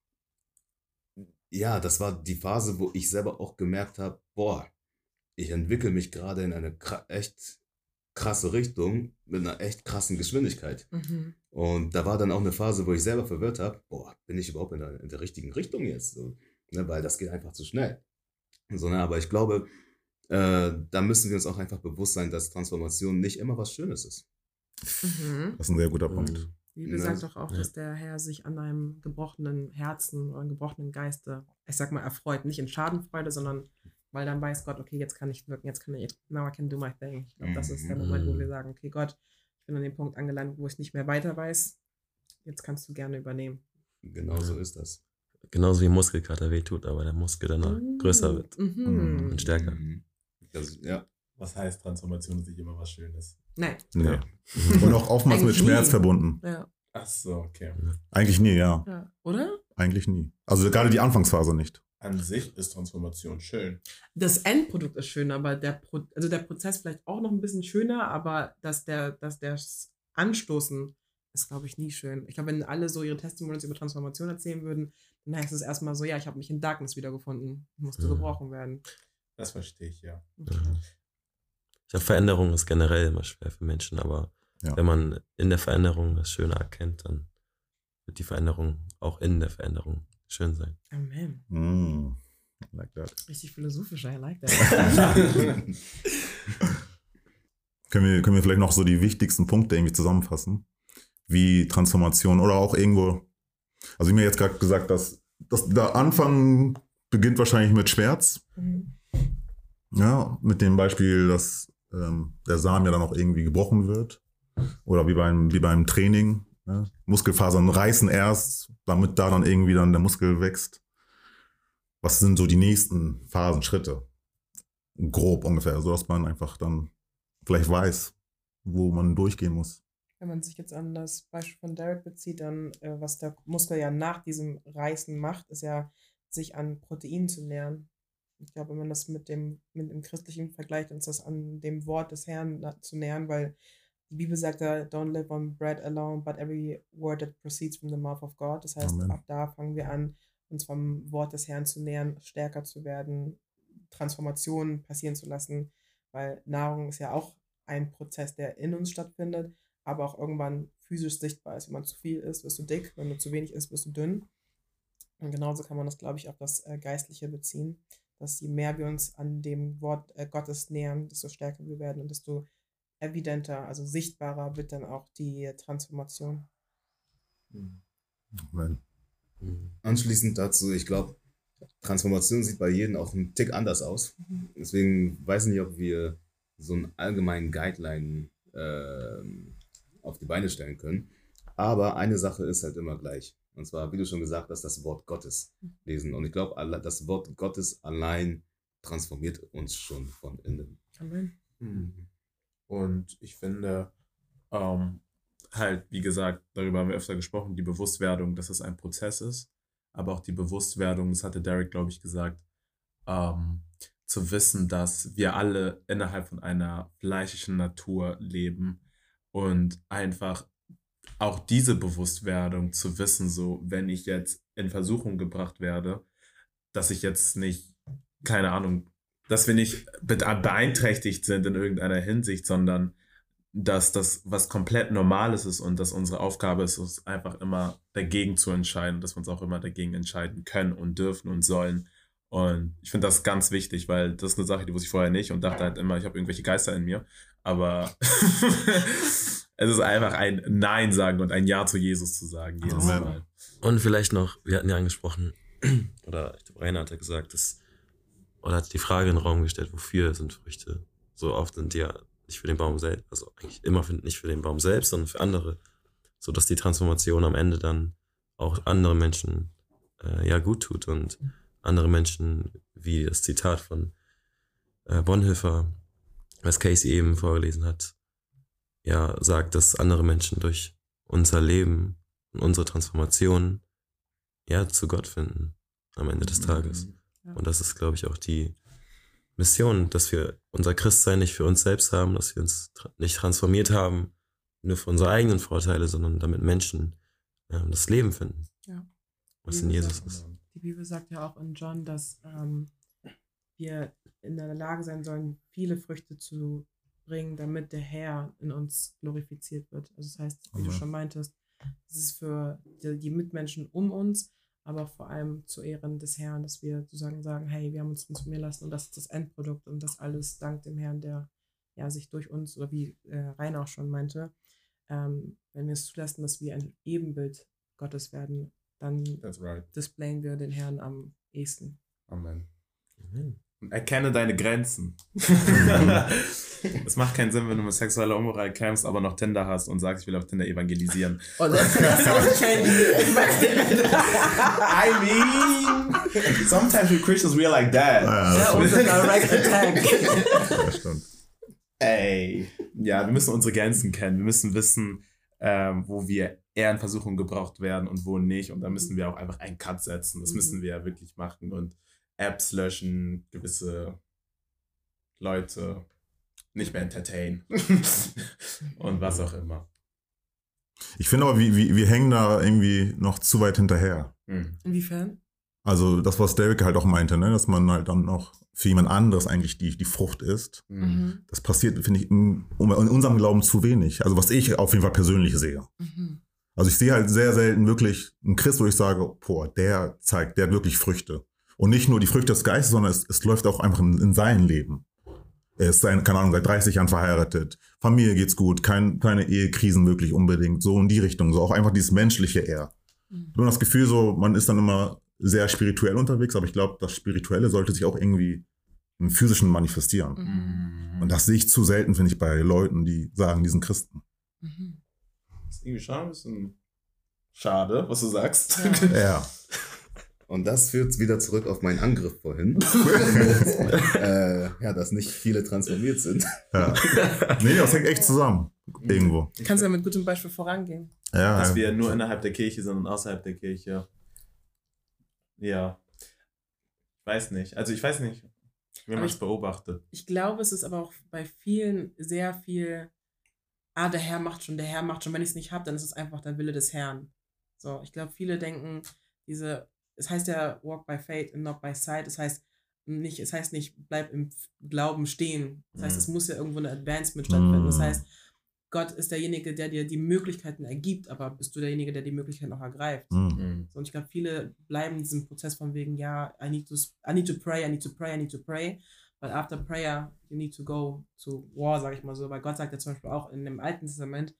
ja, das war die Phase, wo ich selber auch gemerkt habe, boah, ich entwickle mich gerade in eine kra- echt krasse Richtung mit einer echt krassen Geschwindigkeit. Mhm. Und da war dann auch eine Phase, wo ich selber verwirrt habe, boah, bin ich überhaupt in der, in der richtigen Richtung jetzt? So, ne? Weil das geht einfach zu schnell. So, ne? Aber ich glaube, äh, da müssen wir uns auch einfach bewusst sein, dass Transformation nicht immer was Schönes ist. Mhm. Das ist ein sehr guter Punkt. Mhm. Die Bibel Ne? sagt doch auch, Ja. dass der Herr sich an einem gebrochenen Herzen oder einem gebrochenen Geiste, ich sag mal, erfreut. Nicht in Schadenfreude, sondern weil dann weiß Gott, okay, jetzt kann ich wirken, jetzt kann ich, now I can do my thing. Ich glaube, das ist der Moment, wo wir sagen, okay, Gott, ich bin an dem Punkt angelangt, wo ich nicht mehr weiter weiß. Jetzt kannst du gerne übernehmen. Genau so ist das. Genauso wie Muskelkater wehtut, aber der Muskel danach größer wird Mhm. und stärker. Mhm. Das, ja. Was heißt, Transformation ist nicht immer was Schönes? Nein. Nee. Und auch oftmals mit Eigentlich Schmerz nie. verbunden. Ja. Ach so, okay. Eigentlich nie, ja. ja. Oder? eigentlich nie. Also gerade die Anfangsphase nicht. An sich ist Transformation schön. Das Endprodukt ist schön, aber der, Pro also der Prozess vielleicht auch noch ein bisschen schöner, aber dass der, dass das Anstoßen ist, glaube ich, nie schön. Ich glaube, wenn alle so ihre Testimonials über Transformation erzählen würden, dann heißt es erstmal so, ja, ich habe mich in Darkness wiedergefunden, musste Mhm. gebrochen werden. Das verstehe ich, ja. Okay. Ja. Ich glaube, Veränderung ist generell immer schwer für Menschen, aber Ja. wenn man in der Veränderung das Schöne erkennt, dann wird die Veränderung auch in der Veränderung schön sein. Amen. Mm, I like that. Richtig philosophisch, I like that. Können wir, können wir vielleicht noch so die wichtigsten Punkte irgendwie zusammenfassen? Wie Transformation oder auch irgendwo, also ich mir jetzt gerade gesagt, dass, dass der Anfang beginnt wahrscheinlich mit Schmerz. Mhm. Ja, mit dem Beispiel, dass ähm, der Samen ja dann auch irgendwie gebrochen wird. Oder wie beim, wie beim Training. Ja? Muskelfasern reißen erst, damit da dann irgendwie dann der Muskel wächst. Was sind so die nächsten Phasen, Schritte? Grob ungefähr, so dass man einfach dann vielleicht weiß, wo man durchgehen muss. Wenn man sich jetzt an das Beispiel von Derek bezieht, dann, äh, was der Muskel ja nach diesem Reißen macht, ist ja, sich an Proteinen zu nähern. Ich glaube, wenn man das mit dem, mit dem christlichen vergleicht, dann ist das an dem Wort des Herrn na- zu nähern, weil die Bibel sagt ja, don't live on bread alone, but every word that proceeds from the mouth of God. Das heißt, Amen. ab da fangen wir an, uns vom Wort des Herrn zu nähern, stärker zu werden, Transformationen passieren zu lassen, weil Nahrung ist ja auch ein Prozess, der in uns stattfindet, aber auch irgendwann physisch sichtbar ist. Wenn man zu viel isst, wirst du dick, wenn du zu wenig isst, wirst du dünn. Und genauso kann man das, glaube ich, auf das äh, Geistliche beziehen, dass je mehr wir uns an dem Wort äh, Gottes nähern, desto stärker wir werden und desto evidenter, also sichtbarer wird dann auch die Transformation. Amen. Mhm. Anschließend dazu, ich glaube, Transformation sieht bei jedem auch einen Tick anders aus. Deswegen weiß ich nicht, ob wir so einen allgemeinen Guideline ähm, auf die Beine stellen können. Aber eine Sache ist halt immer gleich. Und zwar, wie du schon gesagt hast, das Wort Gottes lesen. Und ich glaube, alle- das Wort Gottes allein transformiert uns schon von innen. Amen. Mhm. Und ich finde, ähm, halt, wie gesagt, darüber haben wir öfter gesprochen, die Bewusstwerdung, dass es ein Prozess ist, aber auch die Bewusstwerdung, das hatte Derek, glaube ich, gesagt, ähm, zu wissen, dass wir alle innerhalb von einer fleischlichen Natur leben und einfach auch diese Bewusstwerdung zu wissen, so, wenn ich jetzt in Versuchung gebracht werde, dass ich jetzt nicht, keine Ahnung, dass wir nicht be- beeinträchtigt sind in irgendeiner Hinsicht, sondern dass das was komplett Normales ist und dass unsere Aufgabe ist, uns einfach immer dagegen zu entscheiden, dass wir uns auch immer dagegen entscheiden können und dürfen und sollen. Und ich finde das ganz wichtig, weil das ist eine Sache, die wusste ich vorher nicht und dachte halt immer, ich habe irgendwelche Geister in mir. Aber es ist einfach ein Nein sagen und ein Ja zu Jesus zu sagen jedes Amen. Mal. Und vielleicht noch, wir hatten ja angesprochen, oder ich glaube, Rainer hatte gesagt, dass, oder hat die Frage in den Raum gestellt, wofür sind Früchte? So oft sind die ja nicht für den Baum selbst, also eigentlich immer für, nicht für den Baum selbst, sondern für andere. So dass die Transformation am Ende dann auch andere Menschen äh, ja gut tut und andere Menschen, wie das Zitat von äh, Bonhoeffer, was Casey eben vorgelesen hat, ja, sagt, dass andere Menschen durch unser Leben und unsere Transformation ja zu Gott finden am Ende des Tages. Ja. Und das ist, glaube ich, auch die Mission, dass wir unser Christsein nicht für uns selbst haben, dass wir uns tra- nicht transformiert haben, nur für unsere eigenen Vorteile, sondern damit Menschen ähm, das Leben finden, Ja. was in Wie Jesus gesagt, ist. Die Bibel sagt ja auch in John, dass ähm, wir in der Lage sein sollen, viele Früchte zu bringen, damit der Herr in uns glorifiziert wird. Also das heißt, wie du Amen. schon meintest, es ist für die, die Mitmenschen um uns, aber vor allem zu Ehren des Herrn, dass wir sozusagen sagen, hey, wir haben uns transformieren lassen und das ist das Endprodukt und das alles dank dem Herrn, der ja sich durch uns, oder wie äh, Rainer auch schon meinte, ähm, wenn wir es zulassen, dass wir ein Ebenbild Gottes werden, dann That's right. displayen wir den Herrn am ehesten. Amen. Amen. Und erkenne deine Grenzen. Es macht keinen Sinn, wenn du mit sexueller Unmoral kämpfst, aber noch Tinder hast und sagst, ich will auf Tinder evangelisieren. Und das ist I mean, sometimes we Christians, we are like that. Ja, ja, unser Direct Attack. das stimmt. Ey. Ja, wir müssen unsere Grenzen kennen. Wir müssen wissen, ähm, wo wir eher in Versuchung gebraucht werden und wo nicht. Und da müssen wir auch einfach einen Cut setzen. Das müssen wir ja wirklich machen und Apps löschen, gewisse Leute nicht mehr entertain und was auch immer. Ich finde aber, wir, wir, wir hängen da irgendwie noch zu weit hinterher. Hm. Inwiefern? Also das, was Derek halt auch meinte, ne? Dass man halt dann noch für jemand anderes eigentlich die, die Frucht ist. Mhm. Das passiert, finde ich, in, in unserem Glauben zu wenig. Also was ich auf jeden Fall persönlich sehe. Mhm. Also ich sehe halt sehr selten wirklich einen Christ, wo ich sage, boah, der zeigt, der hat wirklich Früchte. Und nicht nur die Früchte des Geistes, sondern es, es läuft auch einfach in, in seinem Leben. Er ist, sein, keine Ahnung, seit dreißig Jahren verheiratet. Familie geht's gut, kein, keine Ehekrisen wirklich unbedingt. So in die Richtung, so auch einfach dieses menschliche eher. Mhm. Ich habe das Gefühl, so man ist dann immer sehr spirituell unterwegs, aber ich glaube, das Spirituelle sollte sich auch irgendwie im Physischen manifestieren. Mhm. Und das sehe ich zu selten, finde ich, bei Leuten, die sagen, die sind Christen. Mhm. Das ist irgendwie schon ein bisschen schade, was du sagst. Ja. Ja. Und das führt wieder zurück auf meinen Angriff vorhin. äh, ja, dass nicht viele transformiert sind. Ja. Nee, das hängt echt zusammen. Irgendwo. Kannst du ja mit gutem Beispiel vorangehen. Ja, Dass ja. wir nur innerhalb der Kirche sind und außerhalb der Kirche. Ja. Ich weiß nicht. Also ich weiß nicht, wie man Aber es ich- beobachtet. Ich glaube, es ist aber auch bei vielen sehr viel, ah, der Herr macht schon, der Herr macht schon. Wenn ich es nicht habe, dann ist es einfach der Wille des Herrn. So, ich glaube, viele denken, diese, es heißt ja walk by faith and not by sight. Das heißt nicht, es heißt nicht, bleib im Glauben stehen. Das heißt, Mhm. es muss ja irgendwo eine Advancement stattfinden. Das Mhm. heißt, Gott ist derjenige, der dir die Möglichkeiten ergibt, aber bist du derjenige, der die Möglichkeiten auch ergreift. Hm. Mhm. So, und ich glaube, viele bleiben in diesem Prozess von wegen, ja, I need to, I need to pray, I need to pray, I need to pray. But after prayer, you need to go to war, sag ich mal so. Weil Gott sagt ja zum Beispiel auch in dem Alten Testament,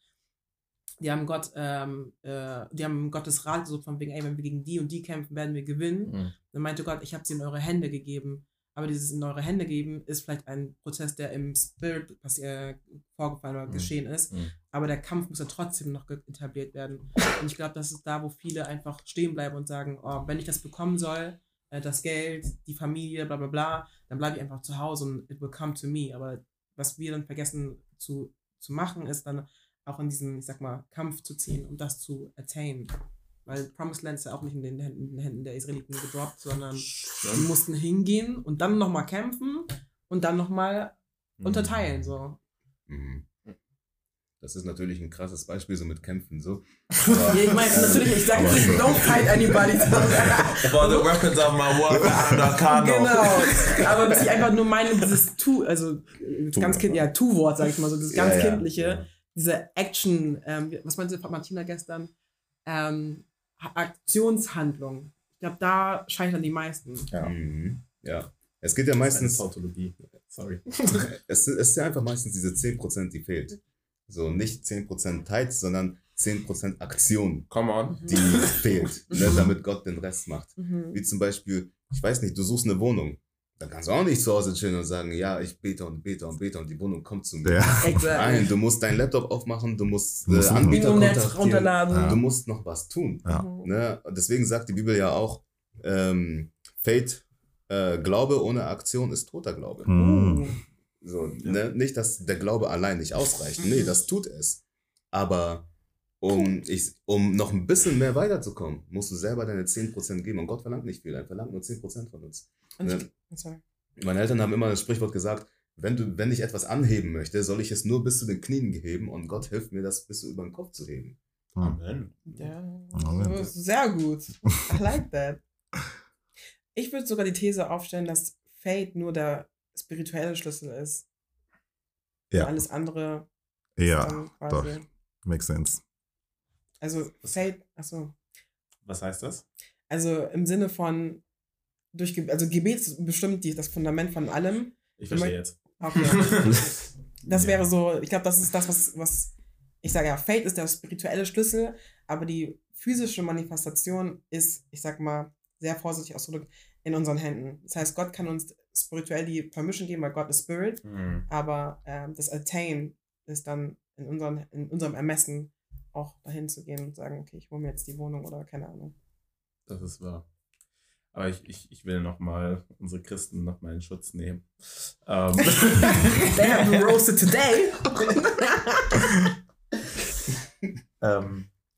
die haben Gott, ähm, äh, die haben Gottes Rat gesucht von wegen, ey, wenn wir gegen die und die kämpfen, werden wir gewinnen. Mhm. Dann meinte Gott, ich habe sie in eure Hände gegeben. Aber dieses in eure Hände geben ist vielleicht ein Prozess, der im Spirit passi- äh, vorgefallen oder Mhm. geschehen ist. Mhm. Aber der Kampf muss ja trotzdem noch ge- etabliert werden. Und ich glaube, das ist da, wo viele einfach stehen bleiben und sagen, oh, wenn ich das bekommen soll, äh, das Geld, die Familie, bla bla bla, dann bleibe ich einfach zu Hause und it will come to me. Aber was wir dann vergessen zu, zu machen, ist dann auch in diesen, ich sag mal, Kampf zu ziehen, um das zu attain. Weil Promised Land ist ja auch nicht in den Händen, in den Händen der Israeliten gedroppt, sondern die mussten hingehen und dann nochmal kämpfen und dann nochmal unterteilen. So. Mhm. Das ist natürlich ein krasses Beispiel, so mit Kämpfen. So. Ja, ich meine, natürlich, ich sage aber- nicht, don't fight anybody. For the weapons of my warfare are carnal. Genau. Aber was ich einfach nur meine, dieses Tu, also das ganz kind, ja, Tu-Wort, sag ich mal so, das ganz Ja, ja, kindliche, ja. diese Action, ähm, was meinte Martina gestern? Ähm, Aktionshandlung. Ich glaube, da scheitern die meisten. Ja. Mhm. Ja. Es geht ja Eine meistens, Tautologie. Sorry. es, es ist ja einfach meistens diese zehn Prozent, die fehlt. So nicht zehn Prozent Tithes, sondern zehn Prozent Aktion, Come on. die fehlt, ne, damit Gott den Rest macht. Mhm. Wie zum Beispiel, ich weiß nicht, du suchst eine Wohnung. Dann kannst du auch nicht zu Hause chillen und sagen, ja, ich bete und bete und bete und die Wohnung kommt zu mir. Ja. Nein, Exakt. du musst deinen Laptop aufmachen, du musst Du musst äh, suchen. Anbieter Internet kontaktieren. runterladen. Ja. Du musst noch was tun. Ja. Mhm. Ne? Und deswegen sagt die Bibel ja auch, ähm, Faith, äh, Glaube ohne Aktion ist toter Glaube. Hm. Uh. So, ne? Nicht, dass der Glaube allein nicht ausreicht. Nee, das tut es. Aber um, ich, um noch ein bisschen mehr weiterzukommen, musst du selber deine zehn Prozent geben. Und Gott verlangt nicht viel, er verlangt nur zehn Prozent von uns. Und Ne? ich, sorry. Meine Eltern haben immer das Sprichwort gesagt, wenn, du, wenn ich etwas anheben möchte, soll ich es nur bis zu den Knien heben und Gott hilft mir, das bis über den Kopf zu heben. Amen. Ja, Amen. das ist sehr gut. I like that. Ich würde sogar die These aufstellen, dass Fate nur der spirituelle Schlüssel ist. Ja. Und alles andere Ja, dann quasi. makes sense. Also Fate, achso. Was heißt das? Also im Sinne von durch Ge- also Gebet ist bestimmt die, das Fundament von allem. Ich verstehe jetzt. Okay. Das Ja. wäre so, ich glaube, das ist das, was, was ich sage ja, Fate ist der spirituelle Schlüssel, aber die physische Manifestation ist, ich sag mal, sehr vorsichtig ausgedrückt, in unseren Händen. Das heißt, Gott kann uns spirituell die Permission geben, weil Gott ist Spirit, Hm. aber ähm, das Attain ist dann in, unseren, in unserem Ermessen auch dahin zu gehen und sagen, okay, ich hole mir jetzt die Wohnung oder keine Ahnung. Das ist wahr. Aber ich, ich, ich will nochmal unsere Christen nochmal in Schutz nehmen. Ähm, They have been roasted today. ähm,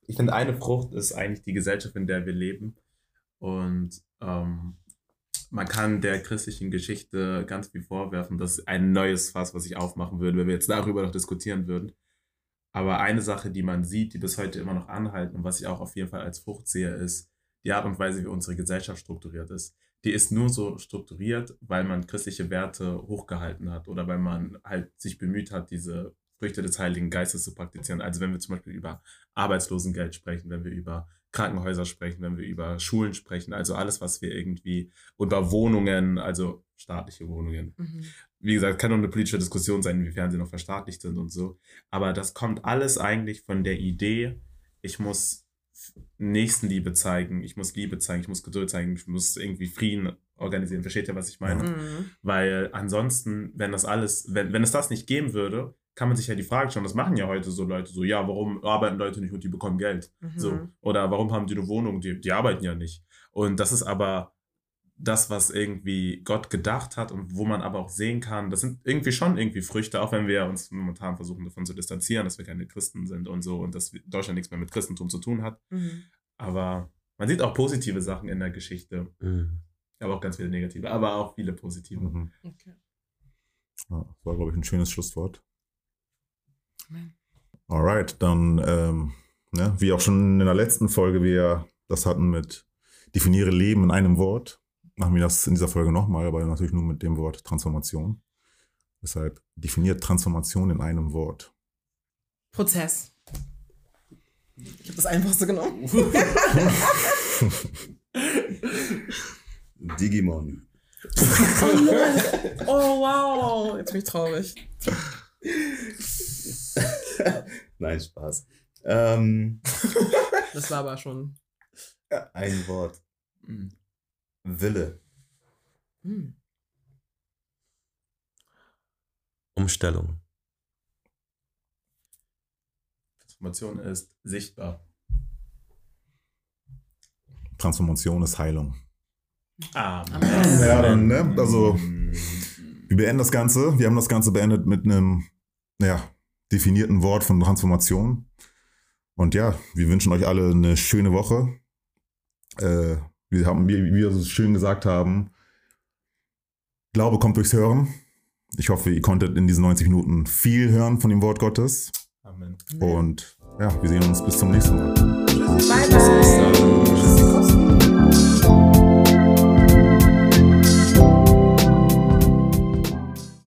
ich finde, eine Frucht ist eigentlich die Gesellschaft, in der wir leben. Und ähm, man kann der christlichen Geschichte ganz viel vorwerfen. Das ist ein neues Fass, was ich aufmachen würde, wenn wir jetzt darüber noch diskutieren würden. Aber eine Sache, die man sieht, die bis heute immer noch anhalten und was ich auch auf jeden Fall als Frucht sehe, ist die Art und Weise, wie unsere Gesellschaft strukturiert ist. Die ist nur so strukturiert, weil man christliche Werte hochgehalten hat oder weil man halt sich bemüht hat, diese Früchte des Heiligen Geistes zu praktizieren. Also wenn wir zum Beispiel über Arbeitslosengeld sprechen, wenn wir über Krankenhäuser sprechen, wenn wir über Schulen sprechen, also alles, was wir irgendwie, über Wohnungen, also staatliche Wohnungen. Mhm. Wie gesagt, kann nur eine politische Diskussion sein, inwiefern sie noch verstaatlicht sind und so. Aber das kommt alles eigentlich von der Idee, ich muss Nächstenliebe zeigen, ich muss Liebe zeigen, ich muss Geduld zeigen, ich muss irgendwie Frieden organisieren. Versteht ihr, was ich meine? Mhm. Weil ansonsten, wenn das alles, wenn, wenn es das nicht geben würde, kann man sich ja die Frage stellen, das machen ja heute so Leute so, ja, warum arbeiten Leute nicht und die bekommen Geld? Mhm. So. Oder warum haben die eine Wohnung? Die, die arbeiten ja nicht. Und das ist aber das, was irgendwie Gott gedacht hat und wo man aber auch sehen kann, das sind irgendwie schon irgendwie Früchte, auch wenn wir uns momentan versuchen davon zu distanzieren, dass wir keine Christen sind und so und dass Deutschland nichts mehr mit Christentum zu tun hat. Mhm. Aber man sieht auch positive Sachen in der Geschichte. Mhm. Aber auch ganz viele negative, aber auch viele positive. Mhm. Okay. Ja, das war, glaube ich, ein schönes Schlusswort. Amen. Alright, dann, ähm, ne, wie auch schon in der letzten Folge wir das hatten mit definiere Leben in einem Wort, machen wir das in dieser Folge nochmal, aber natürlich nur mit dem Wort Transformation. Deshalb definiert Transformation in einem Wort. Prozess. Ich habe das Einfachste genommen. Digimon. Oh wow, jetzt bin ich traurig. Nein, Spaß. Ähm, das war aber schon... Ein Wort. Mhm. Wille. Mhm. Umstellung. Transformation ist sichtbar. Transformation ist Heilung. Amen. Ja, dann, ne? Also, wir beenden das Ganze. Wir haben das Ganze beendet mit einem, ja, definierten Wort von Transformation. Und ja, wir wünschen euch alle eine schöne Woche. Äh, wir haben, wie wir so schön gesagt haben, Glaube kommt durchs Hören. Ich hoffe, ihr konntet in diesen neunzig Minuten viel hören von dem Wort Gottes. Amen. Und ja, wir sehen uns bis zum nächsten Mal. Bye, bye. Tschüss.